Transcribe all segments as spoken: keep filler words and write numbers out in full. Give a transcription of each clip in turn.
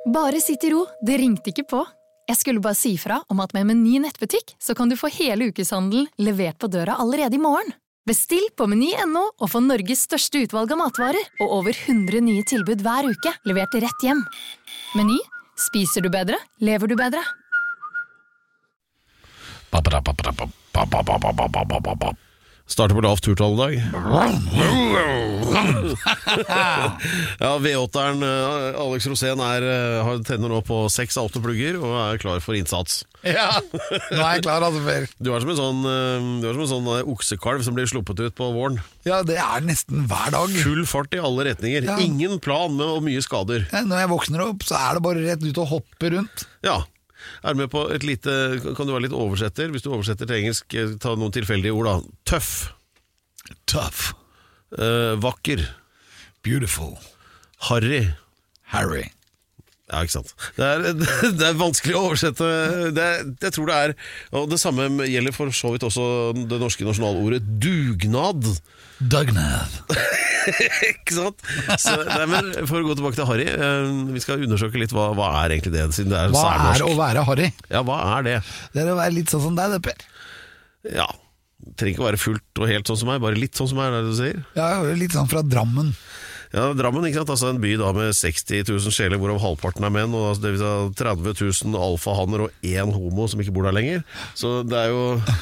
Bare sitt I ro, det ringte ikke på. Jeg skulle bare si fra om at med Meny nettbutikk så kan du få hele ukeshandelen levert på døra allerede I morgen. Bestill på meny punktum no og få Norges største utvalg av matvarer og over hundre nye tilbud hver uke, levert rett hjem. Meny, spiser du bedre, lever du bedre. Starter på lavt turtall I dag. Ja, V åtte-eren Alex Rosén er, har tenner nå på seks av åtte plugger og er klar for innsats. Ja, nå er jeg klar altså for. Du er som en sånn, du er som en sånn oksekalv som blir sluppet ut på våren. Ja, det er nesten hver dag. Full fart I alle retninger. Ja. Ingen plan med og mye skader. Ja, når jeg våkner opp, så er det bare rett ut og hoppe rundt. Ja. Er du med på et lite, kan du være litt oversetter? Hvis du oversetter til engelsk, ta noen tilfeldige ord da. Tøff. Tough. Uh, vakker. Beautiful. Harry. Harry. Ja, ikke sant. Det er, det er vanskelig å oversette. Det, jeg tror det er, og det samme gjelder for så vidt også det norske nasjonalordet dugnad. Dugnad. Ikke sant? Så, nei, men for å gå tilbake til Harry, vi skal undersøke litt hva, hva er egentlig det, siden det er hva særnorsk. Er å være Harry? Ja, hva er det? Det er å være litt sånn som deg, det, Per. Ja, trenger ikke å være fullt og helt sånn som meg, bare litt sånn som meg, er det du sier? Ja, litt sånn fra Drammen. Ja, Drammen, ikke sant? Altså en by da med seksti tusen sjeler, hvorav halvparten er menn, og det vil si tretti tusen alfahanner og én homo som ikke bor der lenger. Så det er jo...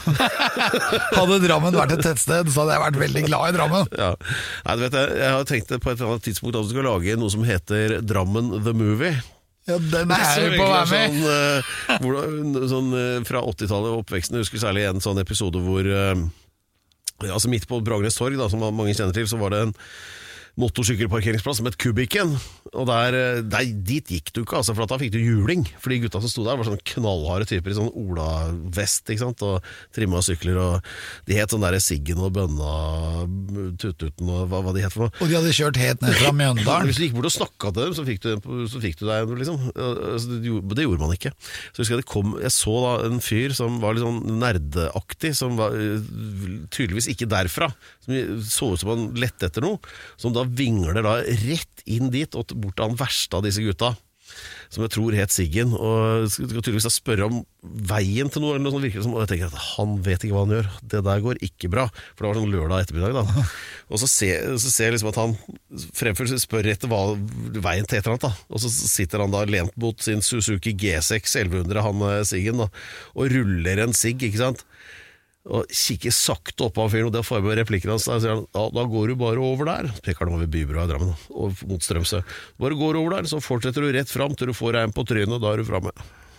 Hadde Drammen vært et tettsted, så hadde jeg vært veldig glad I Drammen. Ja, nei, du vet jeg, jeg har tenkt på et eller annet tidspunkt at du skal lage noe som heter Drammen The Movie. Ja, den er jeg på å være med. Sånn, uh, hvor, sånn uh, fra åttitallet oppveksten, jeg husker særlig en sånn episode hvor, uh, ja, altså midt på Bragernes torg, da, som mange kjenner til, så var det en motorsykkelparkeringsplass som het Kubikken, og der, der, dit gikk du ikke, altså, for da fikk du juling, for de gutta som stod der var sånn knallharde typer I sånn Ola-vest, ikke sant, og trimma sykler, og de het sånn der Siggen og Bønna, Tututen og hva, hva de het for noe. Og de hadde kjørt helt ned fra Mjøndalen. Hvis du gikk bort og snakket til dem, så fikk du, så fikk du deg, liksom. Altså, det, det gjorde man ikke. Så jeg, det kom, jeg så da en fyr som var litt sånn nerdeaktig, som var tydeligvis ikke derfra, som så ut som han lette etter noe, som da vingler da rett inn dit og bort til han verste av disse gutta som jeg tror het Siggen, og skal tydeligvis da spørre om veien til noe eller noe sånt virker som, og jeg tenker at han vet ikke hva han gjør, det der går ikke bra, for det var sånn lørdag ettermiddag da, og så ser, så ser jeg liksom at han fremfor spør etter hva veien til et eller annet da, og så sitter han da lent mot sin Suzuki G seks elleve hundre, han Siggen da, og ruller en Sigg, ikke sant, og kikker sakte opp av fyren, og det får jeg med replikken hans, da sier han, ja, da går du bare over der, peker han over Bybrua I Drammen, og mot Strømsø, bare går over der, så fortsetter du rett fram til du får deg en på trynet, og da er du fremme.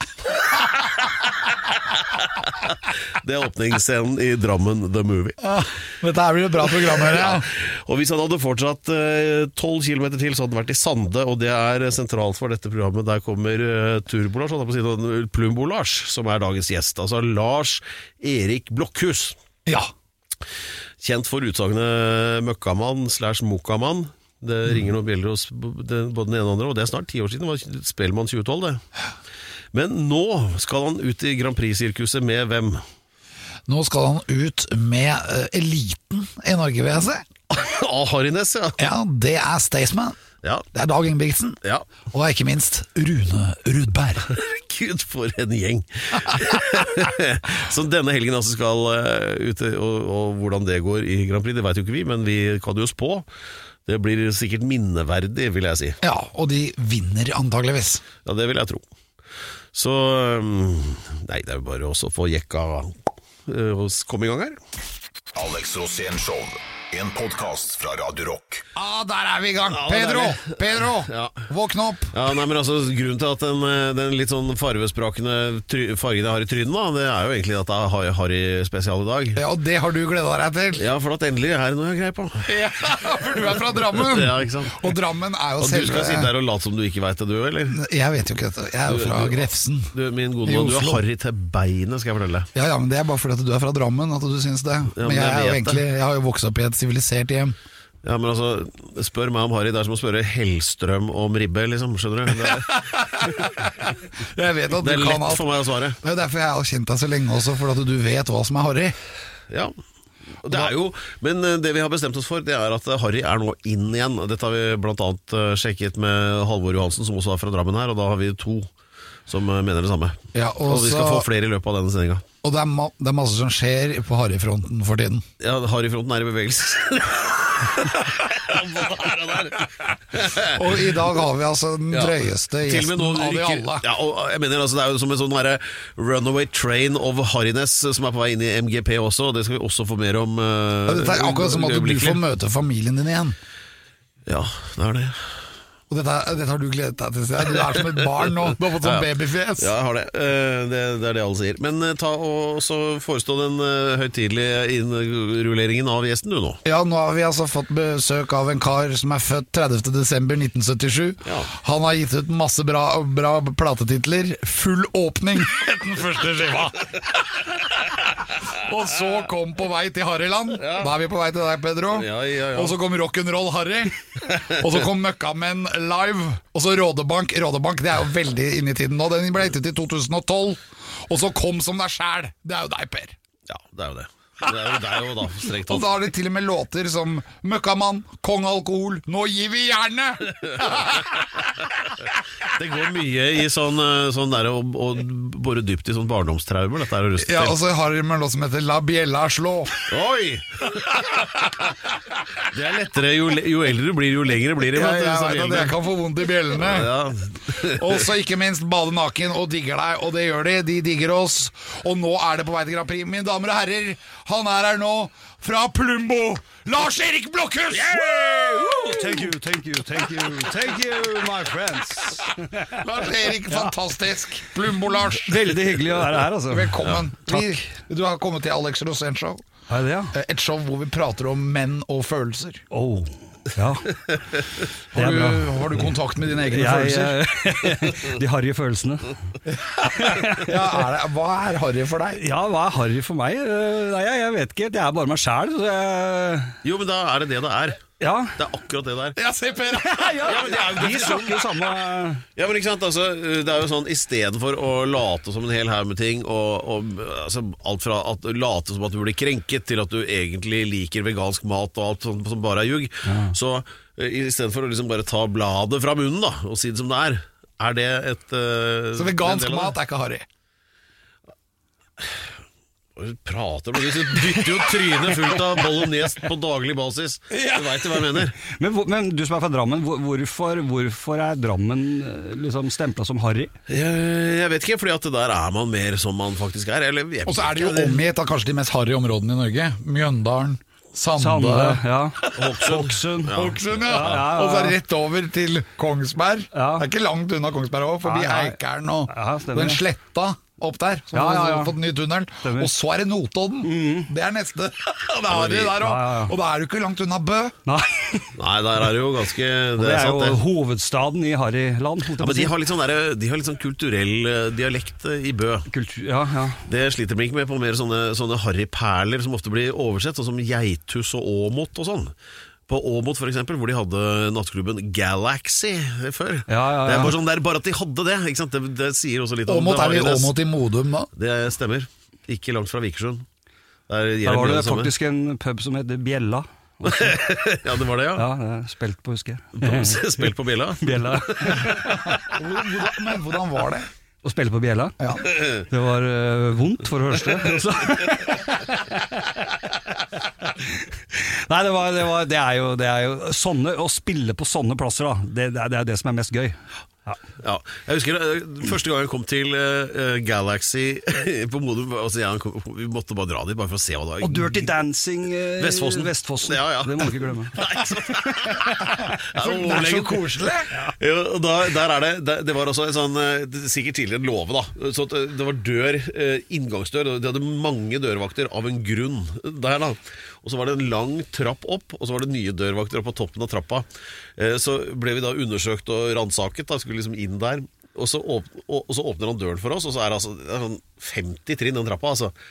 Det er åpningsscenen I Drammen The Movie. Ja, dette her blir et bra program her, ja. Og hvis han hadde fortsatt tolv uh, kilometer til, så hadde han vært I Sande, og det er sentralt for dette programmet. Der kommer uh, Turbo-Lars, på siden, Plumbo-Lars, som er dagens gjest. Altså Lars Erik Blokhus. Ja. Kjent for utsagnet Møkkamann slash Mokamann. Det mm. ringer noen bjeller hos både den ene og andre, og det er snart ti år siden. Det var Spellemann tjue tolv, det. Men nå skal han ut I Grand Prix-sirkuset med hvem? Nå skal han ut med uh, eliten I Norge, vil jeg si. Ah, Harines, ja. Ja, det er Staysman. Ja. Det er Dag Ingebrigtsen. Ja. Og ikke minst Rune Rudberg. Gud, for en gjeng. Så denne helgen altså skal uh, ut, og, og hvordan det går I Grand Prix, det vet jo ikke vi, men vi kan jo spå. Det blir sikkert minneverdig, vil jeg si. Ja, og de vinner antageligvis. Ja, det vil jeg tro. Så nei, det er jo bare også å få jekka og komme I gang her. Alex Rosén Show, en podcast fra Radio Rock. Ah, der er vi I gang. Ja, Pedro, Pedro, ja. Våkne opp. Ja, nei, men altså, grunnen til at den, den litt sånn farvesprakende fargen jeg har I trynen da, det er jo egentlig at jeg har Harry spesial I dag. Ja, og det har du gledet deg til. Ja, for at endelig er det noe jeg greier på. Ja, for du er fra Drammen. Ja, ikke sant. Og Drammen er jo og selv... Og du skal sitte der og late som du ikke vet det, du, eller? Jeg vet jo ikke dette. Jeg er jo fra du, Grefsen. Du, min gode mann, du er Harry til beinet, skal jeg fortelle. Ja, ja, men det er bare fordi at du er fra Drammen at du synes det. Ja, men, men jeg, jeg, er jo egentlig, jeg har jo vokst opp I et sivilisert hjem. Ja, men altså, spør meg om Harry, det er som å spørre Hellstrøm om ribbe, liksom, skjønner du? Det er, jeg vet at det er du lett kan alt. For meg å svare. Det er derfor jeg har kjent deg så lenge også, for at du vet hva som er Harry. Ja, Det er jo, men det vi har bestemt oss for, det er at Harry er nå inn igjen. Dette har vi blant annet sjekket med Halvor Johansen, som også er fra Drammen her, og da har vi to som mener det samme. Ja, og, og vi skal så, få flere i løpet av denne sendinga. Og det er, ma det er masse som skjer på Harry-fronten for tiden. Ja, Harry-fronten er i bevegelse. Og i dag har vi altså den drøyeste ja. gjesten av de alle. Ja, og jeg mener altså, det er jo som en sånn der runaway train of Harryness som er på vei inn i M G P også, og det skal vi også få mer om uh, ja, Dette er akkurat som at du får møte familien din igjen. Ja, det er det. Og dette, dette har du gledet deg til. Du er som et barn nå. Du har fått sånn babyfjes. Ja, jeg har det. det. Det er det alle sier. Men ta og så forestå den høytidelige innrulleringen av gjesten du nå. Ja, nå har vi altså fått besøk av en kar som er født tredivte desember nitten syttisju. Ja. Han har gitt ut masse bra, bra platetitler. Full åpning den første skiva. Og så kom På vei til Harryland. Ja. Da er vi på vei til deg, Pedro. Ja, ja, ja. Og så kom Rock'n'Roll Harry. Og så kom Møkkamenn Live. Og så Rådebank. Rådebank, det er jo veldig inne i tiden nå. Den ble gitt ut i to tusen og tolv. Og så Kom som deg sjæl. Det er jo deg, Per. Ja, det er jo det. Det er jo deg og da, strengt tatt. Og da har det til og med låter som Møkkamann, Kong Alkohol, Nå gir vi jernet. Det går mye i sånn, sånn der og, og bore dypt i sånn barndomstraumer. Dette er å ruste til. Ja, og så har de en låt som heter La Biella Slå. Oi! Det er lettere, jo, jo eldre du blir, jo lengre blir det. Ja, jeg vet at jeg kan få vondt i bjellene. Ja. Og så ikke minst Bade naken og digger deg, og det gjør de, de digger oss. Og nå er det på vei til Grand Prix, mine damer og herrer. Han er her nå, fra Plumbo, Lars-Erik Blokhus! Yeah! Thank you, thank you, thank you, thank you, my friends. Lars-Erik, fantastisk. Plumbo-Lars. Veldig hyggelig å være her, altså. Velkommen. Ja, takk. Vi, du har kommet til Alex Rosén Show. Er det, ja? Et show hvor vi prater om menn og følelser. Oh, ja. Har du, har du kontakt med dine egne jeg, følelser? De harry følelsene. Ja, er det, hva er harry for deg? Ja, hva er harry for meg? Nei, jeg vet ikke, det er bare meg selv så jeg... Jo, men da er det det det er. Ja. Det er akkurat det der. Ja, se Per. Ja, men det er jo de snakker jo samme. Ja, men ikke sant, altså, det er jo sånn, i stedet for å late som en hel haug med ting, og, og altså, alt fra at late som at du blir krenket, til at du egentlig liker vegansk mat og alt sånt som bare er ljug, ja. Så i stedet for å liksom bare ta bladet fra munnen da, og si det som det er, er det et... Uh, så vegansk mat er ikke harry? Prater du, du dytter jo trynet fullt av bolognese på daglig basis. Du vet jo hva jeg mener. Men, men du som er fra Drammen, hvorfor, hvorfor er Drammen liksom stemplet som harry? Jeg, jeg vet ikke, fordi at det der er man mer som man faktisk er. Og så er det jo omgitt av kanskje de mest harry områdene i Norge. Mjøndalen, Sande, Sande ja. Hokksund, ja. Hokksund ja. Ja, ja, ja. Og så rett over til Kongsberg. Ja. Det er ikke langt unna Kongsberg også, forbi ja, ja. Eikeren og ja, den sletta opp der, som ja, ja, ja. har fått ny tunnel. Stemmer. Og så er det Notodden. Mm. Det er neste. Det er det der også. Ja, ja. Og da er du ikke langt unna Bø. Nei, Nei der er det jo ganske... Det, det er, er sant, jo det. hovedstaden i Harryland. Ja, men de har litt sånn, der, de har litt sånn kulturell dialekt i Bø. Kultur, ja, ja. Det sliter de ikke med på mer sånne, sånne harryperler som ofte blir oversett, sånn som Geithus og Åmot og sånn. På Åmot for eksempel, hvor de hadde nattklubben Galaxy før. Ja, ja, ja. Det er bare sånn, det er bare at de hadde det, ikke sant? Det, det sier også litt om Åmot er det Åmot i Modum da? Det stemmer, ikke langt fra Vikersund. Der, Der var det, det faktisk en pub som heter Bjella. Ja, det var det, ja. Ja, det er spilt på, husker jeg. Spilt på Bjella? Bjella. hvordan, men hvordan var det? Å spille på Bjella? Ja. Det var uh, vondt for det første. Nei, det, var, det, var, det, er jo, det er jo sånne, å spille på sånne plasser da, det, det, er, det er det som er mest gøy. Ja. Ja, jeg husker uh, første gang jeg kom til uh, Galaxy på Modum, altså, ja, kom, vi måtte bare dra dit bare for å se hva det var. Og Dirty Dancing uh, Vestfossen. Vestfossen. Ja, ja. Det må du ikke glemme. Nei, så, ja, det er så koselig. Ja. Ja, da, der er det, det, det var også en sånn, sikkert tidligere en låve da, så at det var dør, inngangsdør, de hadde mange dørvakter av en grunn der da. Og så var det en lang trapp opp, og så var det nye dørvakter opp på toppen av trappa. Så ble vi da undersøkt og rannsaket, da skulle liksom inn der. Og så, åpner, og, og så åpner han døren for oss, og så er det altså det er sånn femti trinn den trappa, altså.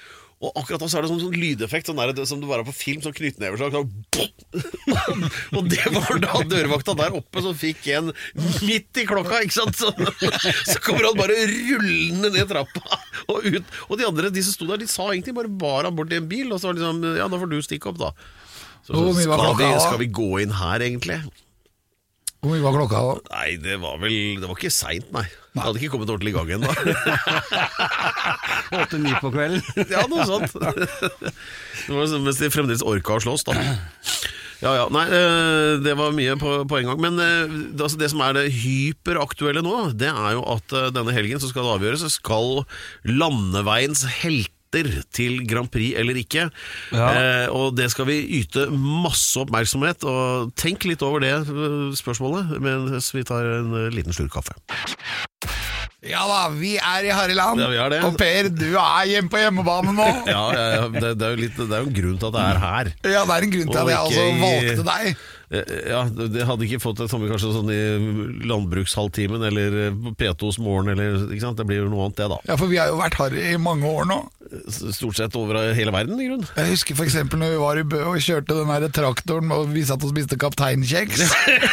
Og akkurat da så er det sånn, sånn lydeffekt sånn der, som det bare er på film, sånn knyttneverslag sånn, og det var da dørvakta der oppe som fikk en midt i klokka, ikke sant? Så, så kommer han bare rullende ned trappa og ut, og de andre, de som stod der, de sa egentlig bare bar han bort i en bil, og så var det liksom, ja, da får du stikke opp da. Så, så skal, vi, skal vi gå inn her egentlig? Hvor mye var klokka da? Nei, det var vel, det var ikke sent, nei. Det hadde ikke kommet ordentlig i gang igjen da. Åtte-ni på kvelden. Ja, noe sånt. Det var sånn, mens de fremdeles orka å slåss da. Ja, ja, nei, det var mye på, på en gang. Men det, altså, det som er det hyperaktuelle nå, det er jo at denne helgen så skal det avgjøres, så skal landeveiens helter til Grand Prix eller ikke, ja. eh, og det skal vi yte masse oppmerksomhet, og tenk litt over det spørsmålet mens vi tar en liten slurk kaffe. Ja da, vi er i Harreland, ja, vi er det. Og Per, du er hjemme på hjemmebane nå. Ja, ja, ja det, det, er jo litt, det er jo en grunn til at det er her. Ja, det er en grunn til at jeg altså valgte deg. Ja, det hadde ikke fått et samme kanskje sånn i landbrukshalvtimen eller P to's morgen, eller, ikke sant? Det blir jo noe annet det da. Ja, for vi har jo vært her i mange år nå. Stort sett over hele verden i grunn. Jeg husker for eksempel når vi var i Bø og kjørte den der traktoren, og vi satt og spiste kapteinkjeks.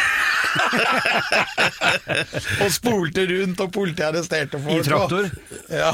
Og spolte rundt, og politiet arresterte folk. I traktor? Ja.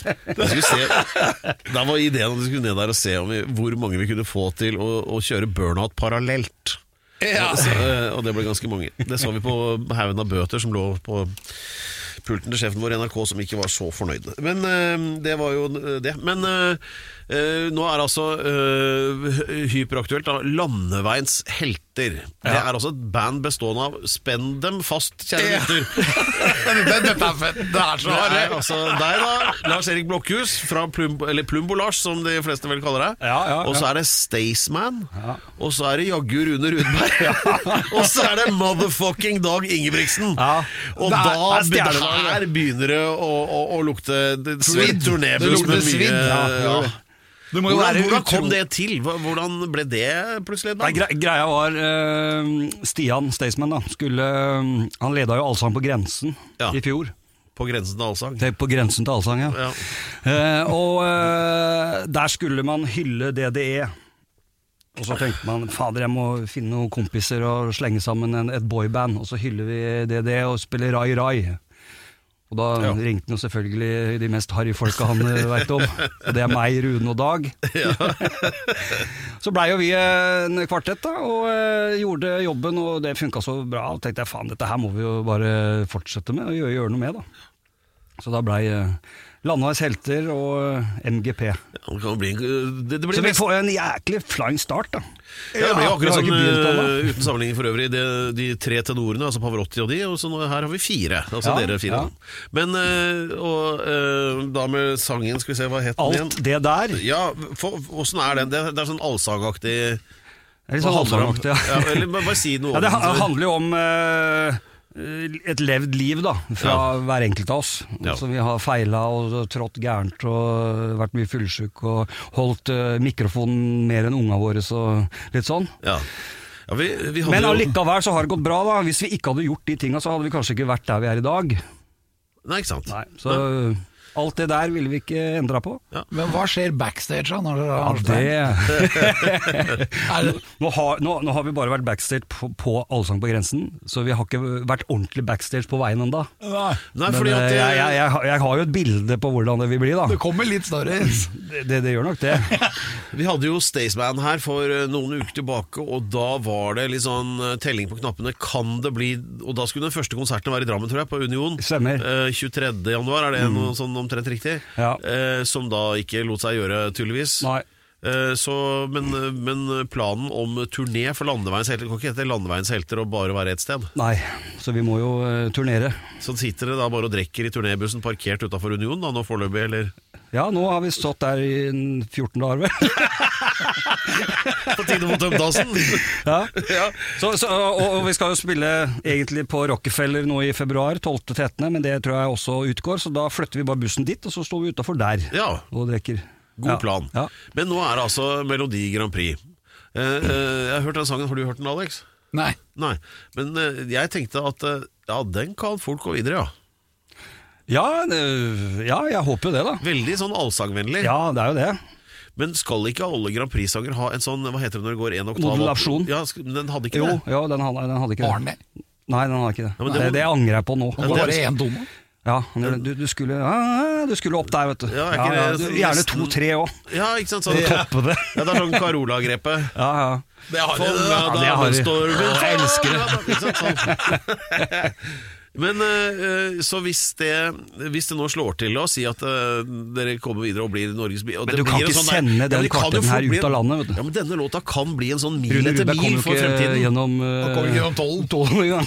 Se, da var ideen at vi skulle ned der og se om vi, hvor mange vi kunne få til å, å kjøre burnout parallelt. Ja. Så, og det ble ganske mange. Det så vi på haugen av bøter som lå på pulten til sjefen vår i N R K, som ikke var så fornøyd. Men øh, det var jo det. Men øh, øh, nå er altså øh, hyperaktuelt da, landeveiens helter. Det er altså et band bestående av spenn dem fast, kjære lytter. Dette er fett. Det er så det er altså deg da, Lars-Erik Blokhus fra Plumbo, eller Plumbo-Lars, som de fleste vel kaller det. Ja, ja, ja. Og så er det Staysman, ja. Og så er det Jaggu Rune Rudberg, ja. Og så er det motherfucking Dag Ingebrigtsen. Ja. Og det er, da er her begynner det å, å, å lukte svidd. Turnébuss med mye ja, ja. Hvordan, hvordan kom det til? Hvordan ble det plutselig? Nei, gre greia var uh, Stian Staysman da skulle, uh, han ledet jo Allsang på grensen ja. I fjor. På grensen til Allsang? Det, på grensen til Allsang, ja, ja. Uh, Og uh, der skulle man hylle D D E. Og så tenkte man, fader, jeg må finne noen kompiser og slenge sammen en, et boyband, og så hyller vi D D E og spiller Rai Rai. Og da ja. Ringte han jo selvfølgelig de mest harry folka han vet om. Og det er meg, Rune og Dag. Ja. Så ble jo vi en kvartett da, og uh, gjorde jobben, og det funket så bra. Og tenkte jeg, faen, dette her må vi jo bare fortsette med, og gjøre, gjøre noe med da. Så da ble uh, Landveis helter og uh, M G P. Ja, det kan bli, det, det blir så vi får en jæklig flying start da. Ja, det blir jo akkurat som, uh, uten sammenligning for øvrig, de, de tre tenorene, altså Pavarotti og de, og så nå, her har vi fire, altså ja, dere fire. Ja. Men, uh, og uh, da med sangen, skal vi se, hva het den igjen? Alt det der? Ja, for, hvordan er den? Det, det er sånn allsangaktig... Det er litt sånn allsangaktig, ja. Ja. Eller bare si noe ja, det om det. handler jo om... Uh, et levd liv da fra ja. Hver enkelt av oss ja. Så vi har feilet og trådt gærent og vært mye fullsyk og holdt uh, mikrofonen mer enn unga våre så litt sånn ja. Ja, vi, vi men allikevel så har det gått bra da. Hvis vi ikke hadde gjort de tingene så hadde vi kanskje ikke vært der vi er i dag. Nei, ikke sant. Nei, så Nei. Alt det der ville vi ikke endre på. Ja. Men hva skjer backstage da? Når dere har det... det... nå, har, nå, nå har vi bare vært backstage på, på Allsang på grensen, så vi har ikke vært ordentlig backstage på veien enda. Nei. Nei, fordi at jeg, jeg, jeg, jeg har jo et bilde på hvordan det vil bli da. Det kommer litt stories. Det, det, det gjør nok det. Vi hadde jo Staysman her for noen uker tilbake, og da var det litt sånn telling på knappene. Kan det bli... Og da skulle den første konserten være i Drammen, tror jeg, på Union. Stemmer. Eh, tjuetredje januar, er det mm. noe sånn omtrent riktig, ja. eh, som da ikke lot seg gjøre tydeligvis. Nei. Eh, så, men, men planen om turné for Landeveiens helter kan ikke hete Landeveiens helter og bare være et sted. Nei, så vi må jo uh, turnere. Så sitter det da bare og drekker i turnébussen parkert utenfor Union da, nå foreløpig, eller? Ja, nå har vi stått der i fjorten dager vel. På tide mot Tømdasen. Ja, ja. Så, så, og, og vi skal jo spille egentlig på Rockefeller nå i februar, tolvte til trettende, men det tror jeg også utgår, så da flytter vi bare bussen dit, og så står vi utenfor der ja. Og drekker. God ja. plan. Ja. Men nå er det altså Melodi Grand Prix. Eh, eh, jeg har hørt den sangen, har du hørt den, Alex? Nei. Nei, men eh, jeg tenkte at eh, ja, den kan folk gå videre, ja. Ja, det, ja, jeg håper det da. Veldig sånn allsangvennlig. Ja, det er jo det. Men skal ikke alle Grand Prix-sanger ha en sånn, hva heter det når det går en oktav? Modulasjon. Ja, den hadde ikke Jo, det. jo den, hadde, den hadde ikke det. Arne. Nei, den hadde ikke det. Ja, men det det, må- det angrer jeg på nå. Og bare en tone. Ja, du, du, skulle, ja, du skulle opp der, vet du. Ja, er ikke det du, gjerne nesten- to-tre også. Ja, ikke sant? Sånn, Toppe det. ja, det er sånn Carola-grepet. Ja, ja. Det har Fånga Ja, det har vi. damenstormen. Å, jeg elsker det. Ja, ikke sant? Sånn. Men eh, så hvis det, hvis det nå slår til å si at eh, dere kommer videre og blir Norges by og Men det du kan blir en ikke sånn der- sende Ja, men den det kan jo kvartetten fort her bli ut en- av landet, vet du. Ja, men denne låta kan bli en sånn mil Rune etter Rudberg kommer mil jo for ikke fremtiden. gjennom uh, Han kommer ikke gjennom tollen. tollen engang.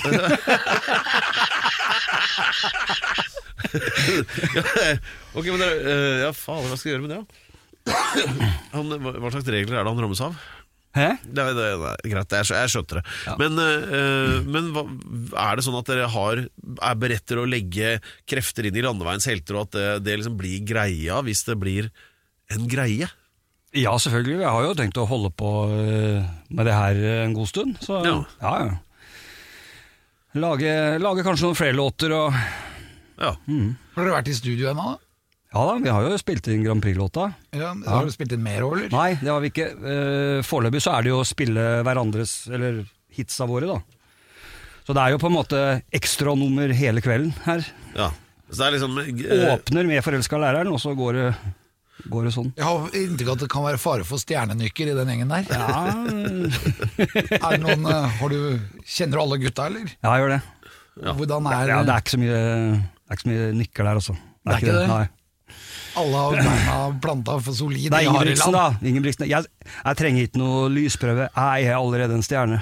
Ok, men dere, eh, ja faen, hva skal jeg gjøre med det da? Han, hva hva slags regler er det han rammes av? Hæ? Det er, det er, det er greit, jeg, skjø- jeg skjønte det. Men, eh, men hva, er det sånn at dere har, er beredt til å legge krefter inn i landeveiens helter, og at det, det liksom blir greia hvis det blir en greie? Ja, selvfølgelig. Jeg har jo tenkt å holde på uh, med det her en god stund. Så Ja. ja, ja. Lage, lage kanskje noen flere låter og Ja. Har dere vært i studio ennå? da? Ja da, vi har jo spilt inn Grand Prix-låta. Ja, har dere spilt inn mer over, eller? Nei, det har vi ikke. Uh, Foreløpig så er det jo å spille hverandres, eller hitsa våre, da. Så det er jo på en måte ekstranummer hele kvelden her. ja. Så det er liksom eh, Åpner med forelska læreren, og så går det, går det sånn. Jeg har inntrykk av at det kan være fare for stjernenykker i den gjengen der. Ja, Er det noen, eh, har du, kjenner du alle gutta, eller? ja jeg gjør det. Hvordan er, Ja, det er ikke så mye, det er ikke så mye nykker der, altså. Det er ikke det? Nei. alle har beina planta for solid Det er i Ingebrigtsen, Harryland? da. Ingebrigtsen. Jeg, jeg trenger ikke noe lysprøve. Jeg er allerede en stjerne.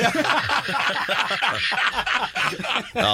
Ja.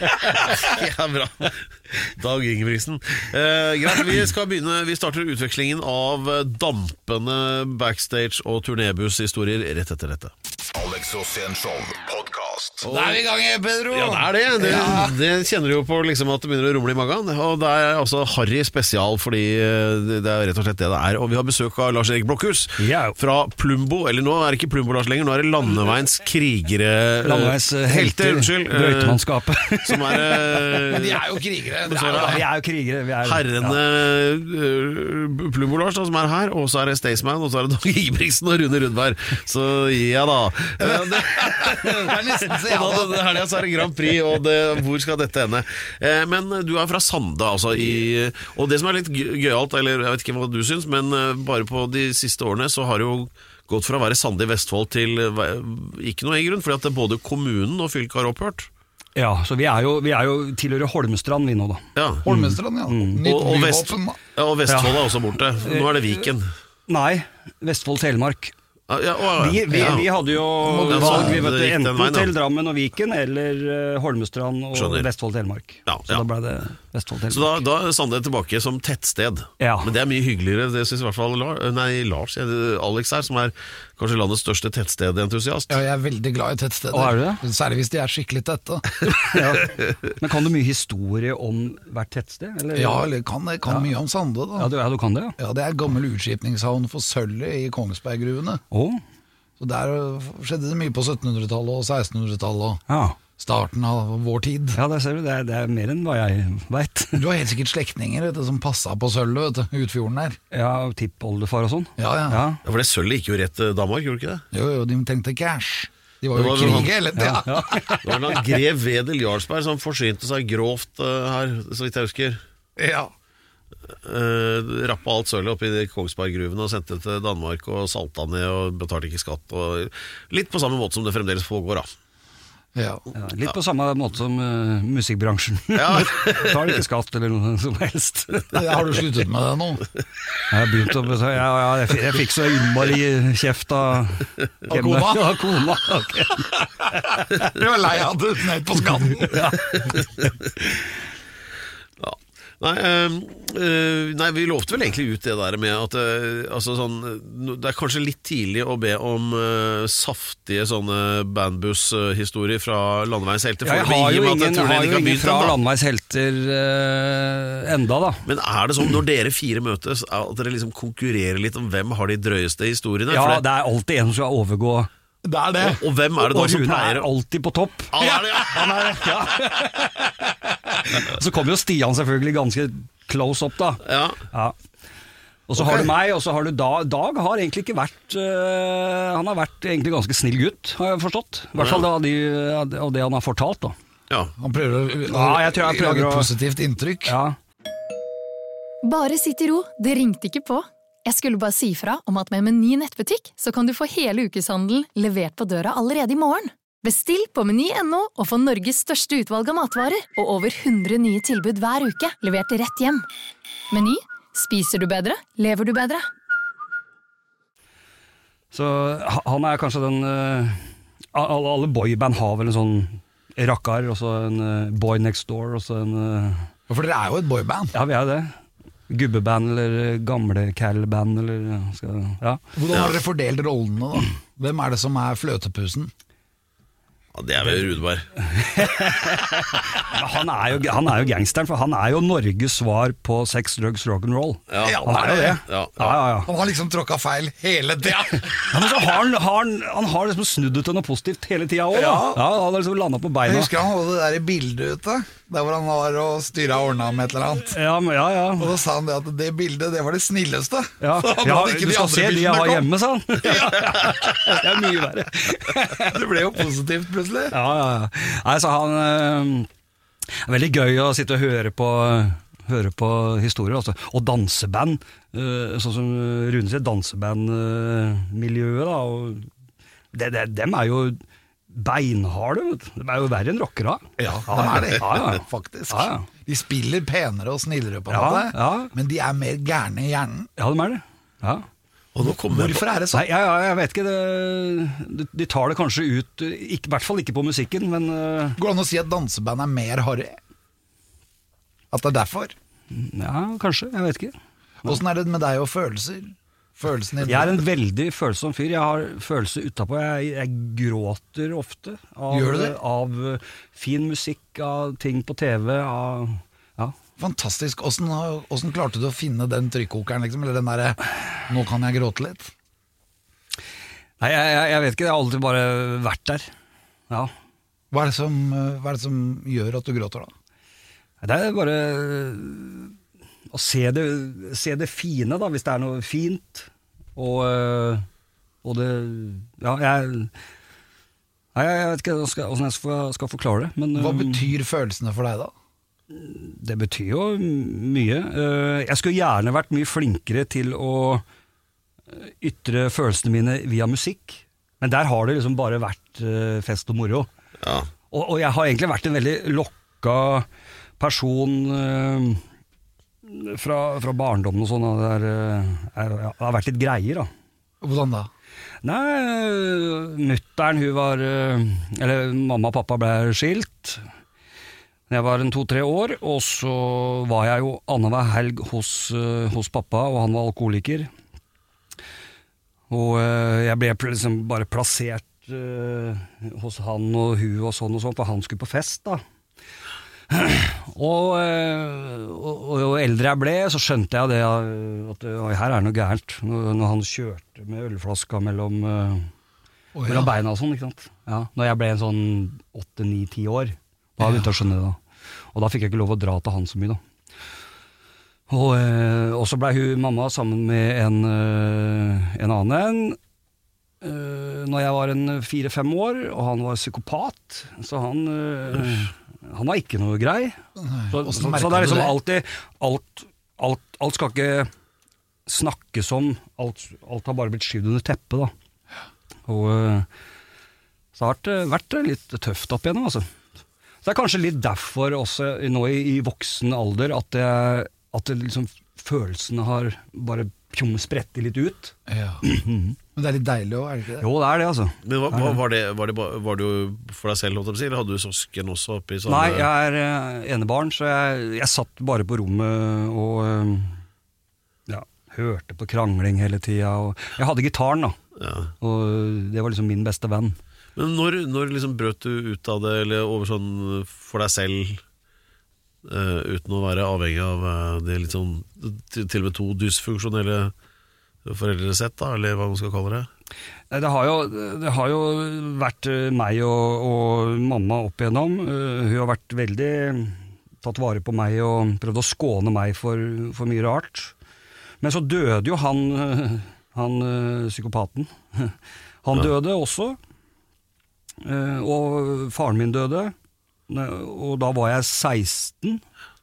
Ja, bra. Dag Ingebrigtsen. Eh, greit, vi skal begynne. Vi starter utvekslingen av dampende backstage- og turnébusshistorier rett etter dette. Alex Rosén Show podcast. Da er vi i gang, Pedro! Ja, det er det. Det, Ja. det kjenner du jo på liksom at det begynner å rumle i magen. Og det er altså Harry spesial, fordi det det er rett og slett det det er. Og vi har besøk av Lars Erik Blokhus Ja. fra Plumbo. Eller nå er det ikke Plumbo Lars lenger, nå er det Landeveiens krigere eh, Landeveis eh, helter. Unnskyld. eh, Brøytemannskapet. Som er eh, Men de er jo krigere. Det så er er jo det- det. Vi er jo krigere. Vi er, herrene uh, Plumbo Lars da, som er her, og så er det Staysman, og så er det Dag Ingebrigtsen og Rune Rudberg. Så ja da. Eh, det, Det er nesten så og ja, da, da. det, helga så er det Grand Prix, og det, hvor skal dette ende? Eh, men du er fra Sande, altså. I, og det som er litt gø- gøyalt, eller jeg vet ikke hva du syns, men eh, bare på de siste årene så har det jo gått fra å være Sande i Vestfold til eh, ikke noe egen grunn, fordi at det både kommunen og fylket har opphørt. ja, så vi er jo, vi er jo tilhører Holmestrand, vi nå, da. Ja. Holmestrand, ja. Nytt Og, og, Vest, byvåpen. da. ja, og Vestfold er også borte. Nå er det Viken. Nei, Vestfold-Telemark. Ja, ja, å, Vi, vi, ja. vi hadde jo Ja, valg, vi det vet, gikk den enten veien, ja. til Drammen og Viken, eller eh, Holmestrand og Skjønner. Vestfold-Telemark. Ja, Så ja. da ble det Så Vestfold-Telemark. da, da er Sande tilbake som tettsted. Ja. Men det er mye hyggeligere, det synes i hvert fall Lars, nei, Lars jeg- Alex her, som er kanskje landets største tettstedentusiast. Ja, jeg er veldig glad i tettsteder. Å, er du det? Særlig hvis de er skikkelig tette. Ja. Men kan du mye historie om hvert tettsted? Eller? Ja, eller kan, jeg kan mye om Sande, da. Ja, du, ja, du kan det, ja. Ja, det er gammel utskipningshavn for sølvet i Kongsberggruvene. Å, Så der skjedde det mye på syttenhundretallet og sekstenhundretallet og ja. starten av vår tid. Ja, der ser du, det er, det er mer enn hva jeg vet. Du har helt sikkert slektninger vet du, som passa på sølvet vet du, utfjorden der. Ja, tippoldefar og sånn. Ja, ja. Ja. Ja, for det sølvet gikk jo rett til Danmark, gjorde det ikke det? Jo, jo, de tenkte cash. De var Det jo var i vel krig han- hele tida. Ja. Det var en grev Wedel Jarlsberg som forsynte seg grovt eh, her, så vidt jeg husker. Ja. Uh, rappa alt sølvet oppi de Kongsberggruvene og sendte det til Danmark og salta ned og betalte ikke skatt. Og litt på samme måte som det fremdeles pågår, da. Ja. Ja, litt på samme måte som uh, musikkbransjen. Ja. Tar ikke skatt eller noe som helst. Har du sluttet med det nå? Jeg har begynt å betale, ja, ja, jeg, fikk, jeg fikk så innmari kjeft av Av kona? Ja, kona. ok. Du var lei av det ned på skatten. Ja. Nei, eh, eh, nei, vi lovte vel egentlig ut det der med at eh, altså sånn, no- det er kanskje litt tidlig å be om eh, saftige sånne bandbuss-historier fra Landeveiens helter. Ja, jeg foreløpig, har i jo og med at ingen, turneen har ikke jo har ingen begynt fra ennå. Landveis helter uh, enda, da. Men er det sånn når dere fire møtes at dere liksom konkurrerer litt om hvem har de drøyeste historiene? Ja, For det, det er alltid en som skal overgå. Det er det. og hvem er det da Og som Rune pleier er å alltid på topp. Ja, det er det, ja. Han er, ja. Så kommer jo Stian selvfølgelig ganske close up, da. Ja. Ja. Og så Ok. har du meg, og så har du Dag. Dag har egentlig ikke vært øh, Han har vært egentlig ganske snill gutt, har jeg forstått. I hvert fall av, de, av det han har fortalt, da. Ja. Han prøver å, å Ja, jeg tror jeg prøver lage å- et positivt inntrykk. Ja. Bare sitt i ro, det ringte ikke på. Jeg skulle bare si fra om at med Meny nettbutikk så kan du få hele ukeshandelen levert på døra allerede i morgen. Bestill på meny punktum no og få Norges største utvalg av matvarer og over hundre nye tilbud hver uke levert rett hjem. Meny. Spiser du bedre, lever du bedre. Så ha- han er kanskje den øh, Alle, alle boyband har vel en sånn rakkar, og så en øh, boy next door, og så en øh, For dere er jo et boyband. Ja, vi er jo det. Gubbeband eller gamle cal-band eller ja, skal, ja. Hvordan har dere fordelt rollene da? Hvem er det som er fløtepusen? Ja, det er vel Rudberg. Men han, er jo, han er jo gangsteren, for han er jo Norges svar på sex, drugs, rock'n'roll. Ja, Han er jo det. Ja, Ja, ja, ja. Han har liksom tråkka feil hele tida. Ja, men så har han, har han, han har liksom snudd det til noe positivt hele tida òg. Ja. Ja, han har liksom landa på Jeg beina. husker han hadde det der i bildet ute, der hvor han var og styra og ordna med et eller annet. Ja, men, ja, ja. Og da sa han det at det bildet, det var det snilleste. Ja, Så han ja hadde ikke du de skal andre se de jeg bildene har kom. hjemme, sa han. Det er mye verre. Det ble jo positivt plutselig. Ja, ja, ja. Nei, så han øh, er veldig gøy å sitte og høre på, høre på historier, altså. Og danseband, øh, sånn som Rune sier, dansebandmiljøet, da. Og det, det, dem er jo beinharde, vet du. De er jo verre enn rockere. Ja, de er det, Ja, ja. faktisk. Ja, ja. De spiller penere og snillere på en Ja, måte, ja. men de er mer gærne i hjernen. Ja, de er det. Ja. Og nå kommer jeg på Hvorfor er det sånn? Nei, jeg, jeg, jeg vet ikke, det, de, de tar det kanskje ut, ikke, i hvert fall ikke på musikken, men øh, Går det an å si at danseband er mer harry? At det er derfor? ja, kanskje, jeg vet ikke. Hvordan er det med deg og følelser? Følelsene Jeg er en veldig følsom fyr. Jeg har følelser utapå. Jeg, jeg gråter ofte av, Gjør du det? av uh, fin musikk, av ting på T V, av ja. Fantastisk. Hvordan, hvordan klarte du å finne den trykkokeren, liksom? Eller den derre 'nå kan jeg gråte litt'? Nei, jeg, jeg, jeg vet ikke. Jeg har alltid bare vært der. Ja. Hva er det som, hva er det som gjør at du gråter, da? Det er bare uh, å se det, se det fine, da, hvis det er noe fint. Og, uh, og det Ja, jeg Nei, jeg vet ikke hvordan jeg skal, skal forklare det. Men, Hva um, betyr følelsene for deg, da? Det betyr jo mye. Eh, Jeg skulle gjerne vært mye flinkere til å ytre følelsene mine via musikk, men der har det liksom bare vært eh, fest og moro. Ja. Og, og jeg har egentlig vært en veldig lokka person eh, fra, fra barndommen og sånn. og Det, er, eh, er, ja, det har vært litt greier, da. Hvordan da? Nei, mutteren, hun var eh, Eller mamma og pappa ble skilt. Jeg var en to-tre år, og så var jeg jo annenhver helg hos, uh, hos pappa, og han var alkoholiker. Og uh, jeg ble liksom bare plassert uh, hos han og hun og sånn og sånn, for han skulle på fest da. og, uh, og, og jo eldre jeg ble, så skjønte jeg det at uh, her er noe gærent, når, når han kjørte med ølflaska mellom, uh, Oh, ja. mellom beina og sånn, ikke sant? Ja, når jeg ble en sånn åtte, ni, ti år. Da begynte jeg å skjønne det da. Og da fikk jeg ikke lov å dra til han så mye da. Og, øh, og så ble hun mamma sammen med en, øh, en annen øh, når jeg var en fire-fem år, og han var psykopat, så han, øh, han var ikke noe grei. Så, Hvordan så, merket så det er du liksom det? alltid, alt, alt, alt skal ikke snakkes om, alt, alt har bare blitt skyvd under teppet da. Og øh, så det har vært, vært litt tøft opp igjennom, altså. Så det er kanskje litt derfor også nå i, i voksen alder at, jeg, at det liksom, følelsene har bare sprettet litt ut. Ja. Men det er litt deilig òg, er det ikke det? Jo, det er det, altså. Men hva, hva, var, det, var, det, ba- var det jo for deg selv, holdt jeg på å si, eller hadde du søsken også oppi sånn? Nei, jeg er eh, enebarn, så jeg, jeg satt bare på rommet og eh, ja, hørte på krangling hele tida. Og jeg hadde gitaren, da. Ja. Og det var liksom min beste venn. Men når, når liksom brøt du ut av det, eller over sånn for deg selv, uh, uten å være avhengig av uh, det litt sånn, til, til og med to dysfunksjonelle foreldresett, da, eller hva man skal kalle det? Nei, Det har jo, det har jo vært eh, meg og, og mamma opp igjennom. Eh, Hun har vært veldig tatt vare på meg og prøvd å skåne meg for, for mye rart. Men så døde jo han, han psykopaten. Han døde også, og faren min døde, og da var jeg seksten.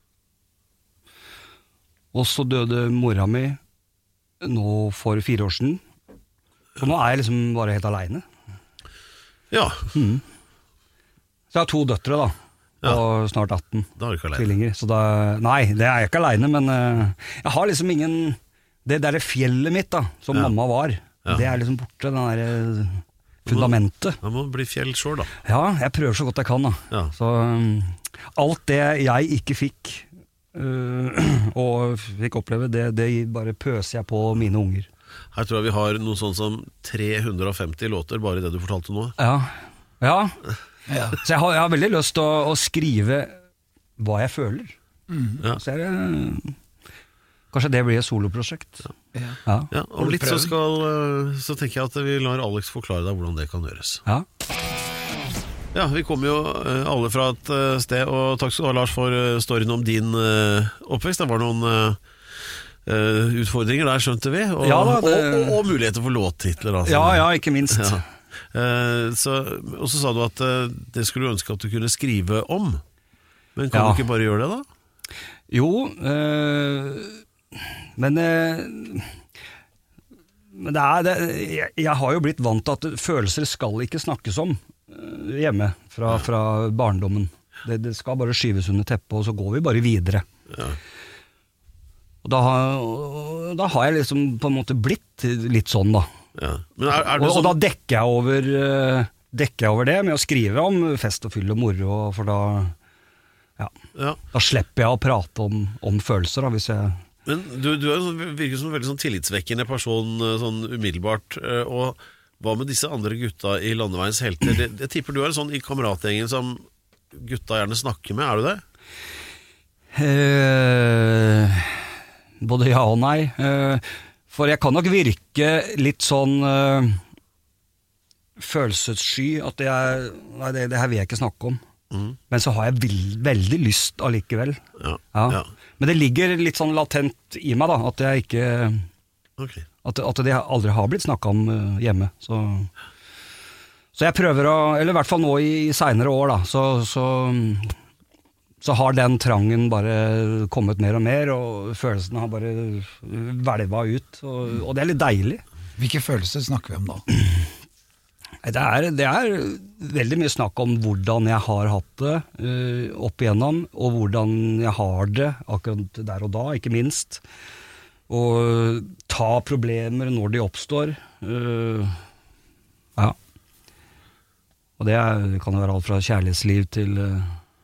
Og så døde mora mi nå for fire år siden. Og nå er jeg liksom bare helt alene. Ja. Mm. Så jeg har to døtre da, ja. Og snart atten da er du ikke alene. Tvillinger. Så da, nei, det er jeg ikke alene, men uh, jeg har liksom ingen, det der fjellet mitt da, som ja. Mamma var, ja. Det er liksom borte, den der uh, fundamentet. Da må man bli fjell selv da. Ja, jeg prøver så godt jeg kan da. Ja. Så um, alt det jeg ikke fikk, uh, og fikk oppleve, det, det bare pøser jeg på mine unger. Her tror jeg vi har noe sånn som tre hundre og femti låter bare i det du fortalte nå. Ja, ja. Ja. Så jeg har, jeg har veldig lyst til å, å skrive hva jeg føler. Mm. Ja. Så er det, kanskje det blir et soloprosjekt. Ja. Ja. Ja, om litt så, skal, så tenker jeg at vi lar Alex forklare deg hvordan det kan gjøres. Ja. Ja, vi kommer jo alle fra et sted, og takk skal du ha, Lars, for storyen om din oppvekst. Det var noen uh, utfordringer der, skjønte vi, og, ja, da, det... og, og, og muligheter for låttitler. Altså. Ja, ja, ikke minst. Ja. Uh, så, og så sa du at uh, det skulle du ønske at du kunne skrive om. Men kan ja. Du ikke bare gjøre det da? Jo, uh, men uh, Men det er det, jeg, jeg har jo blitt vant til at følelser skal ikke snakkes om uh, hjemme fra, fra barndommen. Det, det skal bare skyves under teppet, og så går vi bare videre. Ja. Og da, da har jeg liksom på en måte blitt litt sånn da. Ja. Men er, er og, sånn... og da dekker jeg, over, dekker jeg over det med å skrive om fest og fyll og moro, for da, ja, ja. Da slipper jeg å prate om, om følelser da, hvis jeg... Men du, du er, virker som en veldig sånn tillitsvekkende person sånn umiddelbart, og hva med disse andre gutta i Landeveiens helter? Jeg, jeg tipper du er sånn i kameratgjengen som gutta gjerne snakker med, er du det? Eh, både ja og nei. Eh, For jeg kan nok virke litt sånn uh, følelsessky, at jeg, nei, det, det her vil jeg ikke snakke om. Mm. Men så har jeg vel, veldig lyst allikevel. Ja, ja. Ja. Men det ligger litt sånn latent i meg da, at jeg ikke, okay. at, at det aldri har blitt snakket om uh, hjemme. Så, så jeg prøver å, eller i hvert fall nå i, i senere år da, så... så så har den trangen bare kommet mer og mer, og følelsene har bare hvelvet ut, og, og det er litt deilig. Hvilke følelser snakker vi om da? Det er, det er veldig mye snakk om hvordan jeg har hatt det uh, opp igjennom, og hvordan jeg har det akkurat der og da, ikke minst. Og ta problemer når de oppstår. Uh, ja. Og det, er, det kan jo være alt fra kjærlighetsliv til... Uh,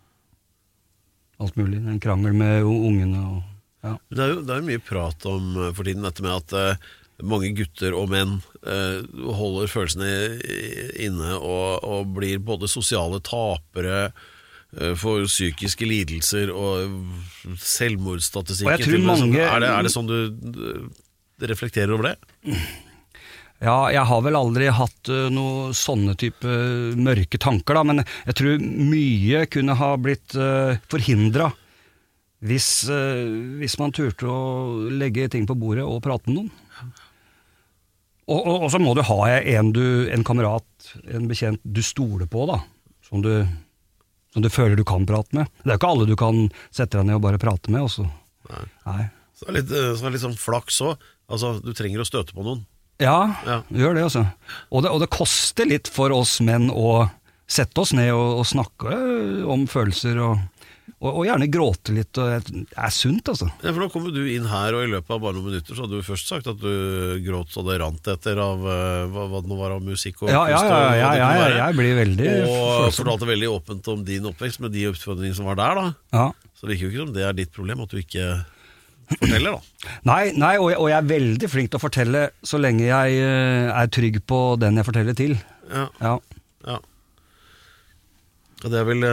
alt mulig, en krangel med ungene og, ja. Det er jo det er mye prat om for tiden dette med at uh, mange gutter og menn uh, holder følelsene inne og, og blir både sosiale tapere uh, for psykiske lidelser og selvmordsstatistikker. Og jeg tror mange... er, det, er det sånn du, du reflekterer over det? Ja, jeg har vel aldri hatt uh, noe sånne type mørke tanker da, men jeg tror mye kunne ha blitt uh, forhindret hvis, uh, hvis man turte å legge ting på bordet og prate med noen. Og, og, og så må du ha en, du, en kamerat, en bekjent du stoler på da, som du, som du føler du kan prate med. Det er jo ikke alle du kan sette deg ned og bare prate med også. Nei. Nei. Så det er litt, så er litt sånn flaks også, altså du trenger å støte på noen. Ja, ja, gjør det altså. Og det, og det koster litt for oss menn å sette oss ned og, og snakke om følelser, og, og, og gjerne gråte litt, og det er sunt altså. Ja, for nå kommer du inn her, og i løpet av bare noen minutter så hadde du først sagt at du gråt så det rant etter av hva, hva det nå var av musikk og ja, ja, ja, ja, ja, ja, jeg blir veldig og følsom. Fortalte veldig åpent om din oppvekst med de utfordringene som var der da. Ja. Så det virker jo ikke som det er ditt problem at du ikke forteller da. Nei, nei og, jeg, og jeg er veldig flink til å fortelle så lenge jeg uh, er trygg på den jeg forteller til. Ja, ja. ja. Og det er vel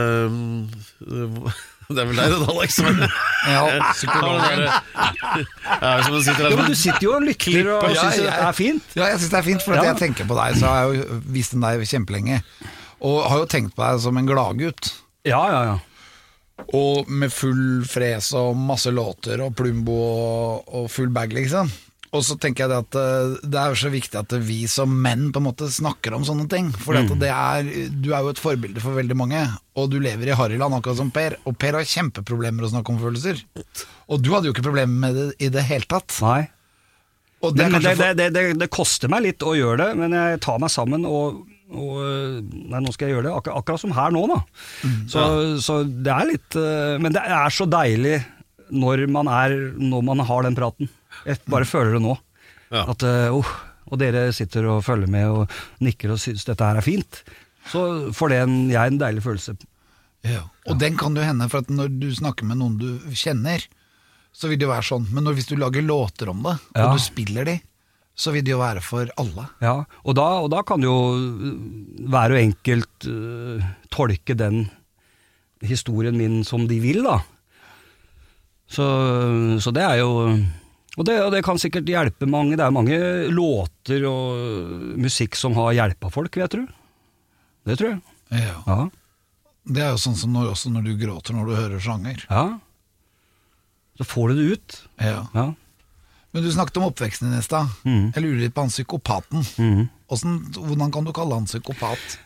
uh, det er vel deg, Alex. Ja, psykologen. Ja, som du sitter der. Jo, men du sitter jo og lytter og ja, synes det er fint. Ja, jeg synes det er fint, for at ja. Jeg tenker på deg, så har jeg jo vist den deg kjempelenge, og har jo tenkt på deg som en gladgutt. Ja, ja, ja. Og med full fres og masse låter og Plumbo og, og full bag, liksom. Og så tenker jeg det at det er jo så viktig at vi som menn på en måte snakker om sånne ting. For mm. det er, du er jo et forbilde for veldig mange, og du lever i Harryland akkurat som Per. Og Per har kjempeproblemer å snakke om følelser. Og du hadde jo ikke problemer med det i det hele tatt. Nei. Og det, men, men det, for... det, det, det koster meg litt å gjøre det, men jeg tar meg sammen og, og nei, nå skal jeg gjøre det, Ak akkurat som her nå da. Mm. Så, ja. så det er litt, men det er så deilig når man, er, når man har den praten. Jeg bare mm. føler det nå. Ja. At, uh, og dere sitter og følger med og nikker og synes dette her er fint. Så får det en, jeg en deilig følelse. Ja. Og ja. Den kan jo hende, for at når du snakker med noen du kjenner, så vil det jo være sånn. Men når, hvis du lager låter om det, ja. og du spiller de, så vil det jo være for alle. Ja, og da, og da kan det jo være enkelt uh, tolke den historien min som de vil da. Så, så det er jo... Og det, og det kan sikkert hjelpe mange. Det er mange låter og musikk som har hjulpet folk, vet du. Det tror jeg. Ja. ja. Det er jo sånn som når, også når du gråter når du hører sanger. Ja. Så får du det ut. Ja. ja. Men du snakket om oppveksten din i sted. Mm. Jeg lurer litt på han psykopaten. Mm. Hvordan, hvordan kan du kalle han psykopat?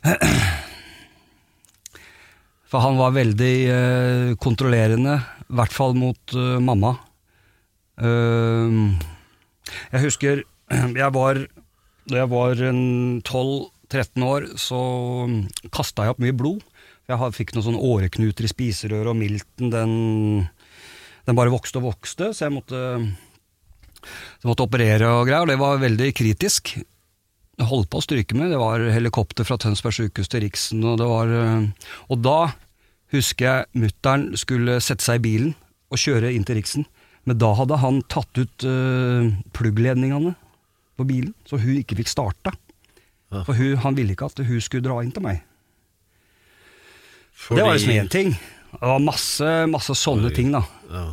For han var veldig uh, kontrollerende, i hvert fall mot uh, mamma. Uh, jeg husker jeg var da jeg var tolv tretten år, så kastet jeg opp mye blod. Jeg fikk noen sånne åreknuter i spiserør, og milten den, den bare vokste og vokste, så jeg måtte, jeg måtte operere og greier, og det var veldig kritisk. Jeg holdt på å stryke med. Det var helikopter fra Tønsberg sykehus til Riksen, og det var og da husker jeg mutteren skulle sette seg i bilen og kjøre inn til Riksen. Men da hadde han tatt ut uh, pluggledningene på bilen, så hun ikke fikk starta. Ja. For hun, han ville ikke at hun skulle dra inn til meg. Fordi... Det var liksom en ting. Det var masse, masse sånne Fordi... ting da. Ja.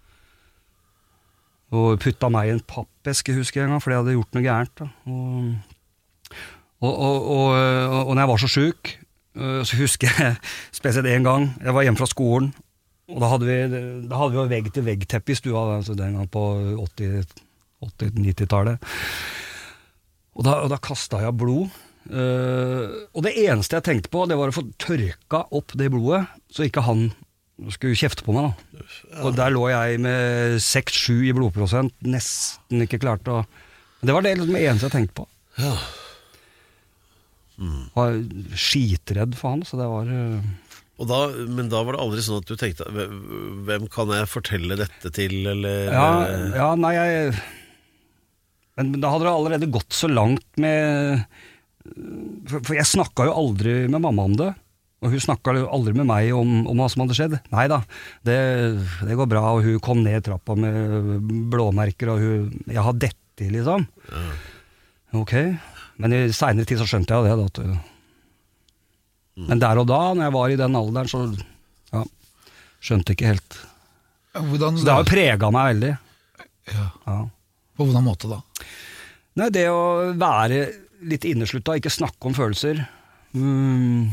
Og putta meg i en pappeske, husker jeg en gang, fordi jeg hadde gjort noe gærent. Da. Og, og, og, og, og når jeg var så syk, så husker jeg spesielt en gang, jeg var hjemme fra skolen, og da hadde vi, da hadde vi jo vegg-til-vegg-teppe i stua, altså den gang på åtti-nitti-tallet. Og da, og da kastet jeg blod. Uh, og det eneste jeg tenkte på, det var å få tørka opp det blodet, så ikke han skulle kjefte på meg da. Ja. Og der lå jeg med seks sju i blodprosent, nesten ikke klart å... Det var det liksom eneste jeg tenkte på. Ja. Mm. Jeg var skitredd for han, så det var... Uh, Og da, men da var det aldri sånn at du tenkte, hvem kan jeg fortelle dette til, eller? Ja, ja nei, jeg... Men, men da hadde det allerede gått så langt med... For, for jeg snakket jo aldri med mamma om det, og hun snakket jo aldri med meg om, om hva som hadde skjedd. Neida, det, det går bra, og hun kom ned trappa med blåmerker, og hun... Jeg har dette, liksom. Ja. Ok, men i senere tid så skjønte jeg det, da, at... Men der og da, når jeg var i den alderen, så ja, skjønte ikke helt. Hvordan, så det har jo preget meg veldig. Ja. Ja. På hvordan måte da? Nei, det å være litt innesluttet, ikke snakke om følelser. Mm.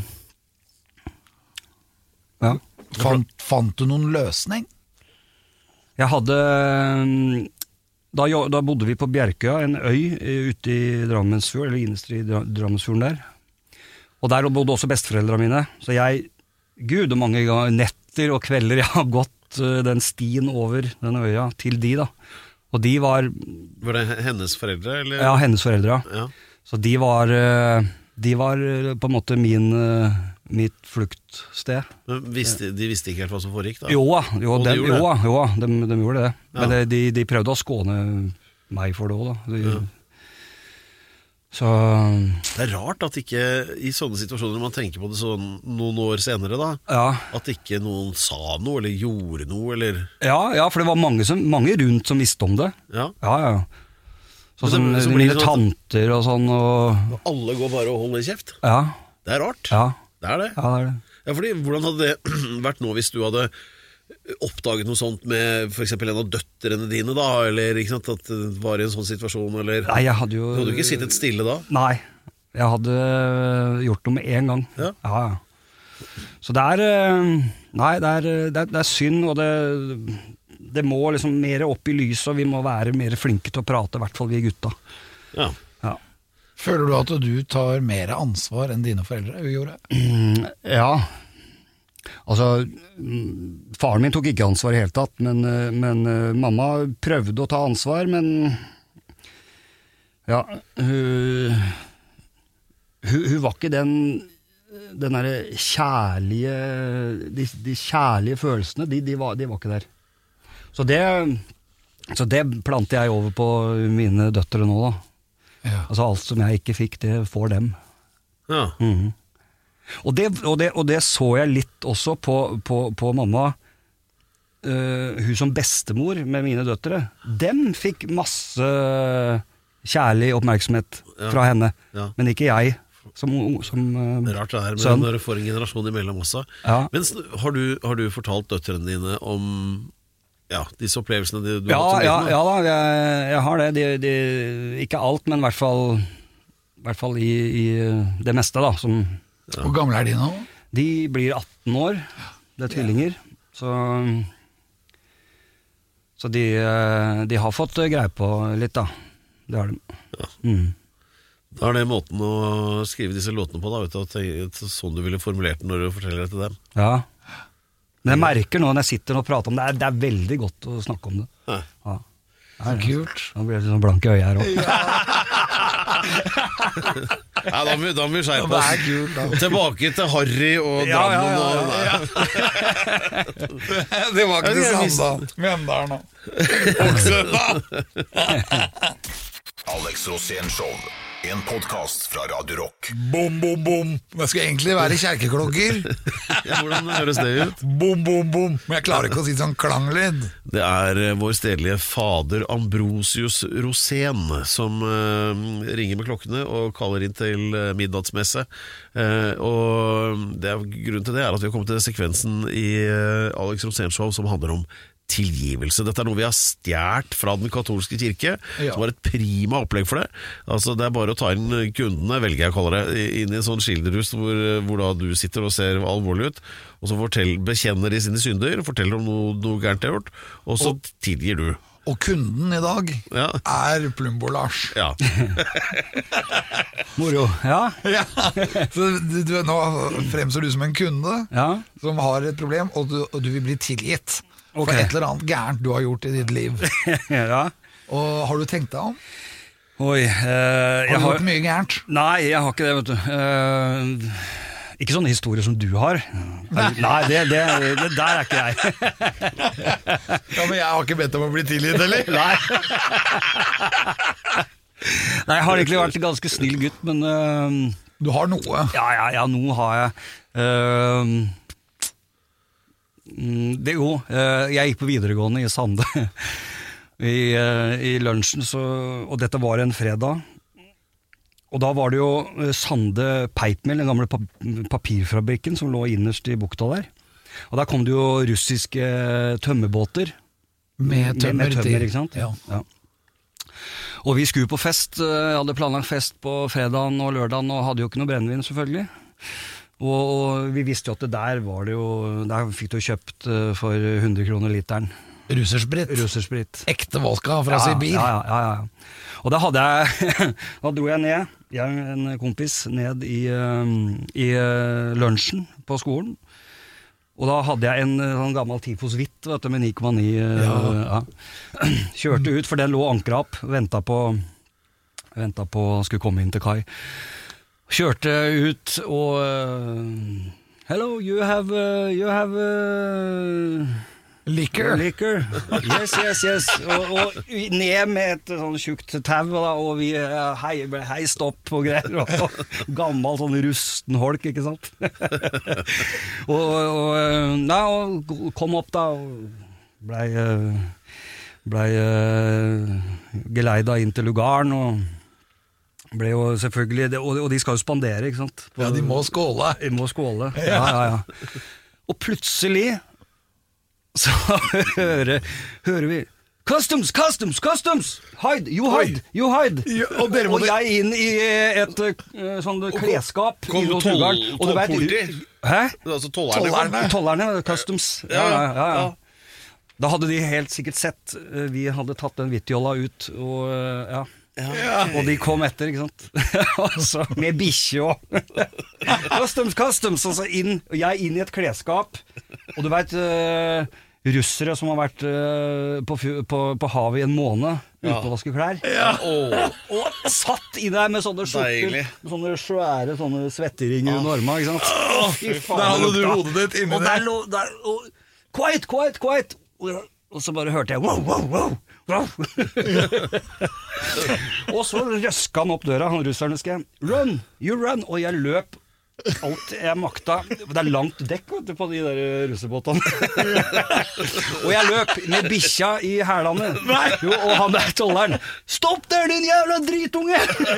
Ja. Fant, fant du noen løsning? Jeg hadde... Da, da bodde vi på Bjerkøya, en øy ute i Drammensfjord, eller innerst i Drammensfjorden der. Og der bodde også besteforeldrene mine, så jeg, gud, og mange netter og kvelder jeg har gått uh, den stien over den øya til de da. Og de var... Var det hennes foreldre, eller? Ja, hennes foreldre, ja. Så de var, uh, de var uh, på en måte min, uh, mitt fluktsted. Men visste, de visste ikke helt hva som foregikk da? Jo, jo, de, de, jo, jo de, de gjorde det. Ja. Men de, de prøvde å skåne meg for det også da. De, ja. Så... Det er rart at ikke i sånne situasjoner man tenker på det sånn noen år senere da, ja. At ikke noen sa noe eller gjorde noe eller... Ja, ja, for det var mange, som, mange rundt som visste om det. Ja, ja, ja. Sånn som så mine sånn tanter og sånn og... Alle går bare og holder kjeft. Ja. Det er rart. Ja. Det er det. Ja, det er det. Ja, fordi hvordan hadde det vært nå hvis du hadde oppdaget noe sånt med for eksempel en av døtterne dine da, eller ikke sant, at det var i en sånn situasjon, eller... Nei, jeg hadde jo... Du hadde ikke sittet stille da? Nei, jeg hadde gjort noe med en gang. Ja? Ja, ja. Så det er Nei, det er, det er, det er synd, og det, det må liksom mer opp i lyset, og vi må være mer flinke til å prate, i hvert fall vi gutta. Ja. Ja. Føler du at du tar mer ansvar enn dine foreldre gjorde? Mm, ja. Altså, faren min tok ikke ansvar i hele tatt, men, men mamma prøvde å ta ansvar, men ja, hun, hun, hun var ikke den, den der kjærlige, de, de kjærlige følelsene, de, de, var, de var ikke der. Så det, så det planter jeg over på mine døtre nå da. Ja. Altså alt som jeg ikke fikk, det får dem. Ja. Mm. Og, det, og, det, og det så jeg litt også på, på, på mamma, uh, hun som bestemor med mine døtre. Dem fikk masse kjærlig oppmerksomhet ja. Fra henne, ja. Men ikke jeg som, som uh, Rart det her, sønn. Men når du får en generasjon imellom også. Ja. Men har du, har du fortalt døtrene dine om ja, disse opplevelsene du, du ja, har hatt som ja, liten? Ja da, jeg, jeg har det. De, de, ikke alt, men i hvert fall, i, hvert fall i, i det meste da. Som, ja. Hvor gamle er de nå? De blir atten år, det er tvillinger. Ja. Så, så de, de har fått greie på litt da. Det har de. Ja. Mm. Da er det måten å skrive disse låtene på da, vet du, sånn du ville formulert den når du forteller det til dem. Ja. Men jeg merker nå når jeg sitter og prater om det, det er veldig godt å snakke om det. Ja. Ja. Så kult. Nå blir det sånn blanke øye her også. Ja. Ja, da må, da må vi skjerpe oss. Kult, tilbake til Harry og ja, Drammen. Ja, ja, ja, ja. Det var ikke det samme da. Mjøndalen da. Alex Rosén Show, en podcast fra Radio Rock. Bom, bom, bom. Det skal egentlig være kjerkeklokker. Ja, hvordan høres det ut? Bom, bom, bom. Men jeg klarer ikke å si sånn klanglyd. Det er vår stedlige fader Ambrosius Rosén som uh, ringer med klokkene og kaller inn til uh, midnattsmesse. Uh, og det er, grunnen til det er at vi har kommet til sekvensen i uh, Alex Rosén Show som handler om tilgivelse. Dette er noe vi har stjert fra den katolske kirke, ja. Som har et prima opplegg for det. Altså, det er bare å ta inn kundene, velger jeg å kalle det, inn i en sånn skilderhus hvor, hvor da du sitter og ser alvorlig ut, og så fortell, bekjenner de sine synder, forteller om noe, noe gærent de har gjort, og så og, tilgir du. Og kunden i dag ja. Er Plumbo-Lars. Ja. Moro, ja. Ja. Så du, du, nå fremstår du som en kunde ja. Som har et problem, og du, og du vil bli tilgitt. Okay. For et eller annet gærent du har gjort i ditt liv. Ja. Og har du tenkt deg om? Oi, uh, har du jeg gjort har... mye gærent? Nei, jeg har ikke det, vet du. Uh, ikke sånne historier som du har. Nei, det, det, det der er ikke jeg. Ja, men jeg har ikke bedt om å bli tilgitt, eller? Nei. Nei, jeg har egentlig vært en ganske snill gutt, men... Uh, du har noe? Ja, ja, ja, noe har jeg. Uh, Det jo, jeg gikk på videregående i Sande I, i lunsjen, så, og dette var en fredag. Og da var det jo Sande Peipmill, den gamle papirfabrikken som lå innerst i bukta der. Og der kom det jo russiske tømmerbåter. Med tømmer, med, med tømmer ikke sant? Ja. Ja. Og vi skulle på fest, jeg hadde planlagt fest på fredagen og lørdagen, og hadde jo ikke noe brennevin selvfølgelig. Og, og vi visste jo at det der var det jo, der fikk du kjøpt for hundre kroner literen. Russersprit. Russersprit. Ekte vodka fra ja, Sibir. Ja, ja, ja, ja. Og da hadde jeg, da dro jeg ned, jeg og en kompis, ned i, i lunsjen på skolen. Og da hadde jeg en sånn gammel Tifos Hvitt, vet du, med ni komma ni. Ja. Ja. Kjørte ut, for den lå ankret opp, ventet på, ventet på, skulle komme inn til kai. Kjørte ut og uh, hello, you have uh, you have uh, liquor. Liquor. Yes, yes, yes. Og, og ned med et sånn tjukt tau, og vi uh, hei, hei, stopp og greier. Og gammel sånn rusten holk, ikke sant? og, og, nei, og kom opp da, og blei uh, blei uh, geleida inn til lugaren, og ble jo selvfølgelig, og de skal jo spandere, ikke sant? Ja, de må skåle. De må skåle, ja, ja, ja. Og plutselig så hører, hører vi Customs, customs, customs! Hide, you hide, you hide! Ja, og, og jeg inn i et uh, sånn klesskap. Kom, kom tolv, tolvpoliti? Hæ? Altså tollerne. Tollerne. Tollerne, customs. Ja, ja, ja, ja. Da hadde de helt sikkert sett, vi hadde tatt den Vitjolla ut, og ja. Ja. Og de kom etter, ikke sant? Altså, med bikkje og customs, customs, og så inn, og jeg inn i et klesskap. Og du vet, uh, russere som har vært uh, på, på, på havet i en måned uten å vaske klær. Ja. Og, og satt i der med sånne skjorter, med sånne svære sånne svetteringer under armene, ikke sant? Oh, fy faen, der hadde du hodet ditt inni og der. Lå, der og, quiet, quiet, quiet! Og, og så bare hørte jeg wow, wow, wow, wow. Og så røska han opp døra, han russeren, husker jeg. Run, you run! Og jeg løp alt jeg makta. Det er langt dekk, vet du, på de der russebåtene. Og jeg løp med bikkja i hælene. Jo, og han der tolleren. Stopp der, din jævla dritunge!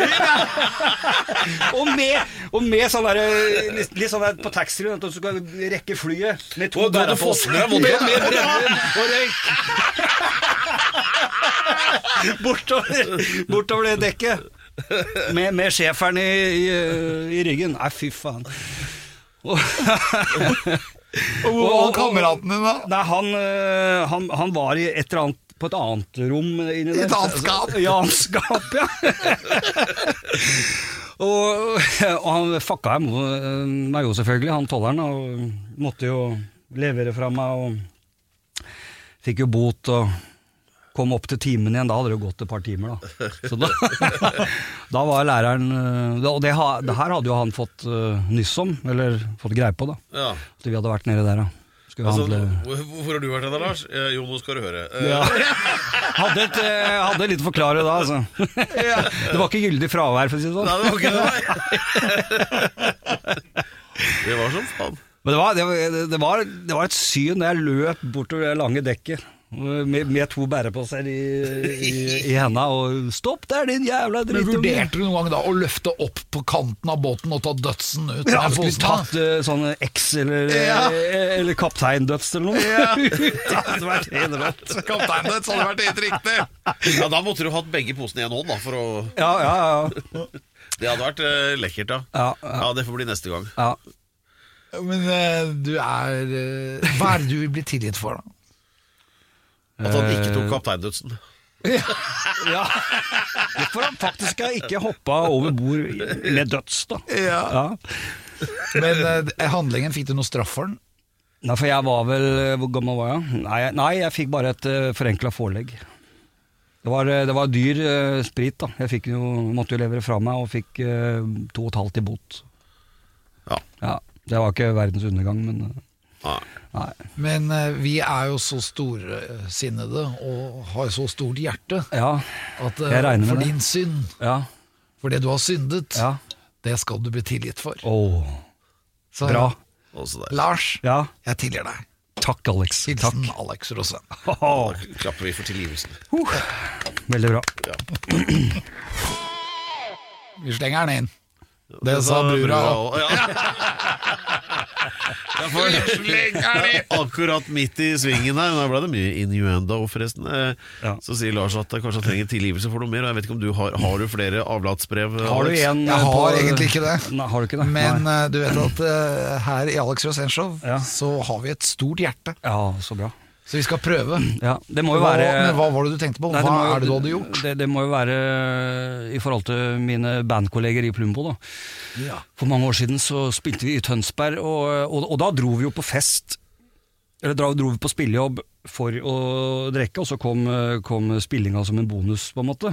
og, med, og med sånn der, litt, litt sånn der på taxi, så skal du rekke flyet med to bæreposer. Med, med brennevin og røyk. bortover, bortover det dekket. Med, med sjeferen i, i, i ryggen. Nei, fy faen. Og, og hvor var kameraten din da? Nei, han, han, han var i et eller annet, på et annet rom inni der. I et annet skap? I et annet skap, ja. og, og han fucka meg jo selvfølgelig, han tolleren, og måtte jo levere fra meg, og fikk jo bot, og kom opp til timen igjen, da hadde det jo gått et par timer da. Så da, da var læreren, og det, det her hadde jo han fått uh, nyss om, eller fått greie på da. Ja. Så vi hadde vært nede der da. Altså, handle... Hvor har du vært der, Lars? Eh, jo, nå skal du høre. Eh. Ja. Hadde, et, hadde litt å forklare da, altså. Det var ikke gyldig fravær, for å si det sånn. Nei, det var ikke det. Det var sånn faen. Men det var, det, det, var, det var et syn da jeg løp bortover det lange dekket. Med, med to bæreposer i, i, i hendene og stopp der, din jævla drittunge. Men vurderte du noen gang da å løfte opp på kanten av båten og ta dødsen ut? Ja, skulle tatt uh, sånne X eller, ja. eller kapteindøds eller noe. Ja. Det hadde vært helt rett. Kapteindøds hadde vært helt riktig. Ja, da måtte du hatt begge posene i en hånd da, for å... Ja, ja, ja. Det hadde vært uh, lekkert da. Ja, ja. Ja, det får bli neste gang. Ja. Men uh, du er... Uh, hva er det du vil bli tilgitt for da? At han ikke tok kapteindødsen. Ja, ja. For han faktisk har ikke hoppet over bord med døds da. Ja. Ja. Men uh, handlingen, fikk du noe straff for den? Nei, for jeg var vel, hvor gammel var jeg? Nei, nei jeg fikk bare et uh, forenklet forelegg. Det var, det var dyr uh, sprit da. Jeg fikk jo, måtte jo levere fra meg og fikk uh, to og et halvt i bot. Ja. Ja, det var ikke verdens undergang, men... Uh, Nei. Nei. Men uh, vi er jo så storsinnede og har så stort hjerte ja, at uh, for din synd, ja. For det du har syndet, ja. Det skal du bli tilgitt for. Oh. Så, bra. Lars, ja. Jeg tilgir deg. Takk, Alex. Hilsen Takk. Alex Rosén. Oh. Da klapper vi for tilgivelsen. Uh. Veldig bra. Ja. Vi slenger den inn. Det sa brura også. Ja, for akkurat midt i svingen her, da ble det mye innuendo forresten, ja. Så sier Lars at jeg kanskje trenger tilgivelse for noe mer, og jeg vet ikke om du har, har du flere avlatsbrev? Har du en? Jeg har på... egentlig ikke det. Nei, har du ikke det? Men Nei. Du vet at uh, her i Alex Rosén Show ja. Så har vi et stort hjerte. Ja, så bra. Så vi skal prøve. Ja, det må jo hva, være... Men hva var det du tenkte på? Nei, hva jo, er det du hadde gjort? Det, det må jo være i forhold til mine bandkolleger i Plumbo da. Ja. For mange år siden så spilte vi i Tønsberg, og, og, og da dro vi jo på fest, eller dro, dro vi på spillejobb for å drekke, og så kom, kom spillinga som en bonus på en måte.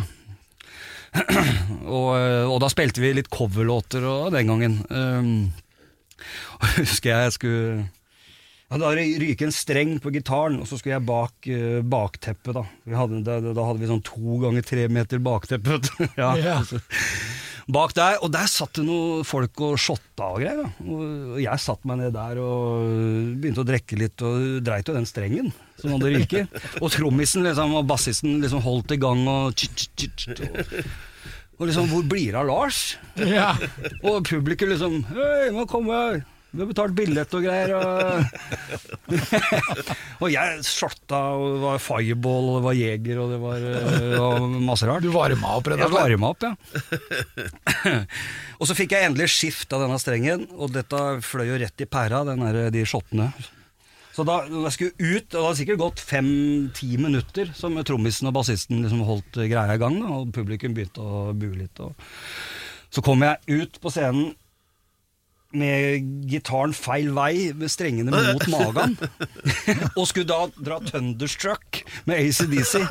og, og da spilte vi litt coverlåter og, den gangen. Um, og husker jeg jeg skulle... Ja, da ryker en streng på gitaren, og så skulle jeg bak uh, bakteppet da. Vi hadde, da. Da hadde vi sånn to ganger tre meter bakteppet. ja, ja. Altså. Bak der, og der satt det noen folk og shotta og greier. Da. Og jeg satt meg ned der og begynte å drekke litt, og dreit jo den strengen som hadde ryket. Og trommisen liksom, og bassisten liksom holdt i gang, og tsk, tsk, tsk, og, og liksom, hvor blir det av Lars? Ja. Og publikum liksom, hei, må komme her. Vi har betalt billett og greier. Og, og jeg shotta, og det var fireball, og det var jeger, og det var og masse rart. Du varma opp, rett og Jeg slett? varma opp, ja. Og så fikk jeg endelig skift av denne strengen, og dette fløy jo rett i pæra, den der, de shottene. Så da jeg skulle ut, og det hadde sikkert gått fem-ti minutter som trommisen og bassisten liksom holdt greia i gang, da, og publikum begynte å bue litt. Og så kom jeg ut på scenen med gitaren feil vei, med strengene mot magen, og skulle da dra Thunderstruck med A C D C.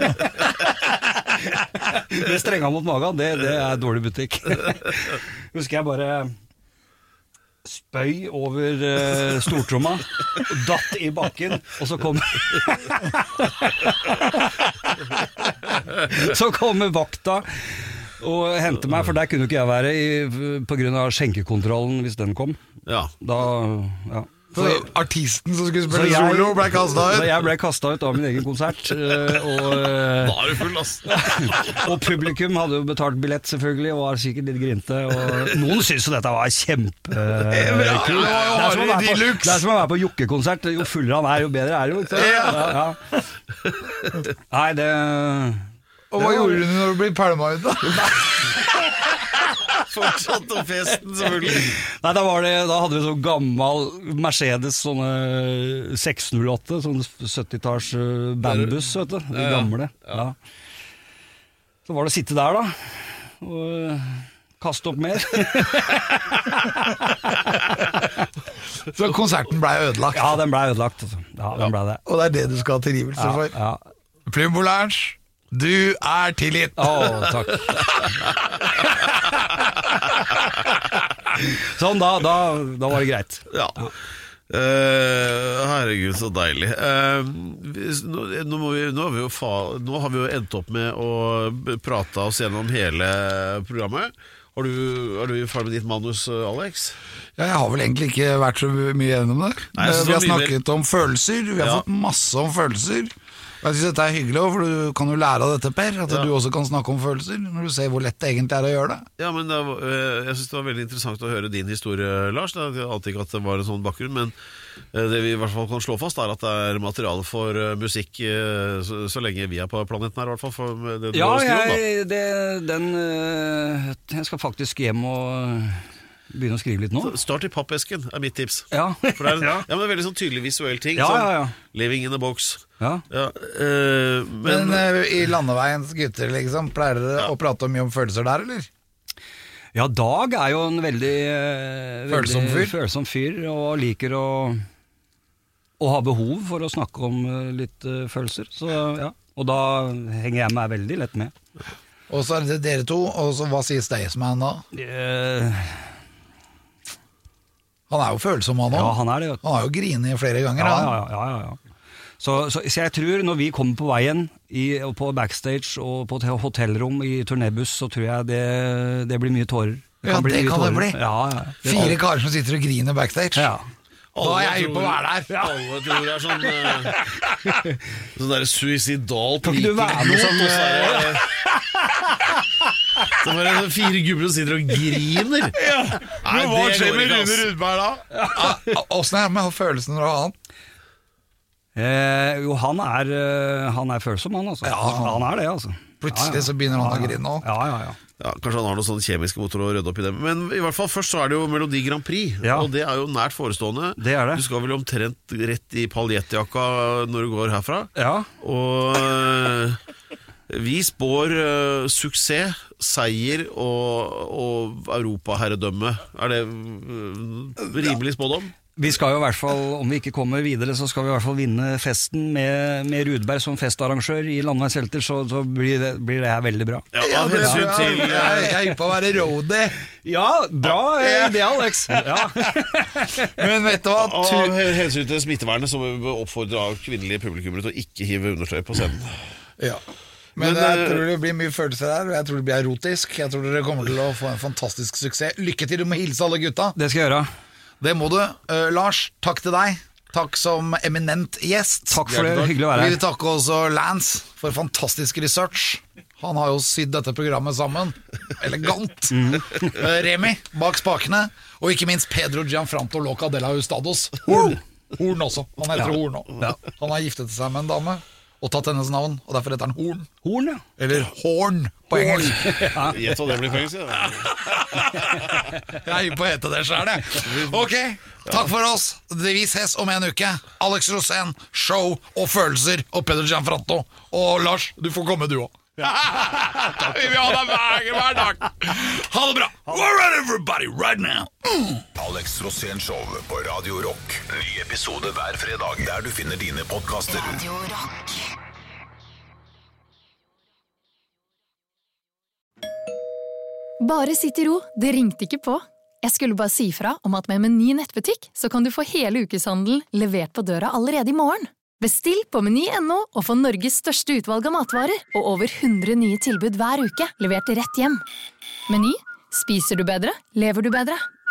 Med strenga mot magen, det, det er dårlig butikk. Husker jeg bare spøy over uh, stortromma, datt i bakken, og så kom Så kommer vakta og henter meg, for der kunne ikke jeg være i, på grunn av skjenkekontrollen hvis den kom. Ja. Da, ja. Så artisten som skulle Så spille jeg- solo ble kastet Så ut? jeg ble kastet ut av min egen konsert, uh, og, uh, Da er du full, ass. og publikum hadde jo betalt billett selvfølgelig, og var sikkert litt grinte, og noen synes jo dette var kjempe ja, ja, kult. Det er som å Harry være på- Deluxe. det er som å være på Jokke-konsert. Jo fullere han er, jo bedre er det jo, ikke sant? Ja, ja. Nei, det Og hva gjorde du når du ble pælma ut, da? Fortsatt om festen, selvfølgelig. Nei, da, var det, da hadde vi sånn gammel Mercedes, sånne seks null åtte, sånn syttitalls bandbuss, vet du, de Ja, ja. gamle. Ja. Så var det å sitte der da, og kaste opp mer. Så konserten ble ødelagt. Ja, den ble ødelagt. Altså. Ja, den ble det. Og det er det du skal ha tilgivelse Ja, for. ja. Plumbo Lounge, du er tilgitt. Å, takk. Sånn, da, da, da var det greit. Ja. Eh, herregud, så deilig. Eh, hvis- nå, nå, må vi, nå, har vi jo fa, nå har vi jo endt opp med å b- prate oss gjennom hele programmet. Har du, er du ferdig med ditt manus, Alex? Ja, jeg har vel egentlig ikke vært så mye gjennom det. Nei, jeg synes Vi har det var mye snakket om følelser, vi har Ja. fått masse om følelser. Og jeg synes dette er hyggelig, for du kan jo lære av dette, Per, at Ja. du også kan snakke om følelser, når du ser hvor lett det egentlig er å gjøre det. Ja, men det, var- eh, jeg synes det var veldig interessant å høre din historie, Lars. Jeg ante ikke at det var en sånn bakgrunn, men eh, det vi i hvert fall kan slå fast er at det er materiale for eh, musikk eh, så, så lenge vi er på planeten her, i hvert fall. For det du Ja, har skrevet om, da. jeg, det, den øh, Jeg skal faktisk hjem og begynne å skrive litt nå. Start i pappesken, er mitt tips. Ja, For det er, ja. ja, men det er veldig sånn tydelig visuell ting. Ja, sånn, ja, ja. living in a box. Ja. Ja, eh, men, Men, eh, i Landeveiens gutter, liksom, pleier dere å prate mye om følelser der, eller? Ja, Dag er jo en veldig, øh, Følsom veldig fyr. følsom fyr, og liker å, å ha behov for å snakke om øh, litt øh, følelser. Så, ja. Og da henger jeg meg veldig lett med. Og så er det dere to, og så hva sier Staysman da? Eh, Han er jo følsom, han ja, også. han er det. vet du. Han har jo grinet flere ganger, Ja, han. ja, ja, ja, ja. Så, så, så jeg tror når vi kommer på veien i, og på backstage og på et hotellrom i turnébuss, så tror jeg det, det blir mye tårer. Ja, bli det mye kan det tårer. bli. Ja, ja. Det- Fire karer som sitter og griner backstage. Ja. Da er jeg hypp på å være der. Alle tror det er sånn eh, Sånn der suicidalt Kan ikke du være med som, og så er det Så er det fire gubber som sitter og griner. Nei, Men hva det skjer går med ikke, Rune ass. Rudberg da? Ja, Åssen er det med følelsen når du har han? Eh, jo, han er, eh, han er følsom, han altså. Ja, han- han er det, altså. Plutselig Ja, ja. så begynner han å Ja, ja. grine også. Ja, ja, ja. Ja, kanskje han har noen sånne kjemiske motorer å rydde opp i det. Men i hvert fall først så er det jo Melodi Grand Prix, Ja. og det er jo nært forestående. Det er det. Du skal vel omtrent rett i paljettjakka når du går herfra. Ja. Og øh, vi spår øh, suksess, seier og, og europaherredømme. Er det øh, rimelig spådom? Vi skal jo i hvert fall, om vi ikke kommer videre, så skal vi i hvert fall vinne festen med, med Rudberg som festarrangør i Landveis Helter, så, så blir, det, blir det her veldig bra. Ja, Ja, av det hensyn er- til jeg, jeg er hypp på å være roadie. Ja, bra idé, Alex. Ja. Men vet du hva? Av Tu- hensyn til smittevernet så må vi oppfordre av kvinnelige publikummere til å ikke hive undertøy på scenen. Ja. Men, Men, jeg eh, tror det blir mye følelser her, og jeg tror det blir erotisk. Jeg tror dere kommer til å få en fantastisk suksess. Lykke til, du må hilse alle gutta. Det skal jeg gjøre. Det må du. Uh, Lars, takk til deg. Takk som eminent gjest. Takk for det, hyggelig å være Vi her. vil takke også Lance for fantastisk research. Han har jo sydd dette programmet sammen. Elegant. Mm. Remi bak spakene, og ikke minst Pedro Gianfranto Loca de la Hustados. Horn. Horn også. Han heter ja. Horn også. Ja. Han har giftet seg med en dame og tatt hennes navn, og derfor heter han Horn. Horn, ja. Eller Horn på engelsk. Gjett hva det blir på engelsk, ja. Jeg er på å hete det selv, jeg. Ok, takk for oss. Vi ses om en uke. Alex Rosén, show og følelser, og Pedro Gianfranto. Og Lars, du får komme du også. Vi vil ha deg hver, hver dag. Ha det bra. All right, everybody, right now. Mm. Alex Rosén Show på Radio Rock. Ny episode hver fredag der du finner dine podcaster. Radio Rock. Bare sitt i ro, det ringte ikke på. Jeg skulle bare si fra om at med Meny nettbutikk så kan du få hele ukeshandelen levert på døra allerede i morgen. Bestill på meny punktum no og få Norges største utvalg av matvarer og over hundre nye tilbud hver uke levert rett hjem. Meny. Spiser du bedre, lever du bedre.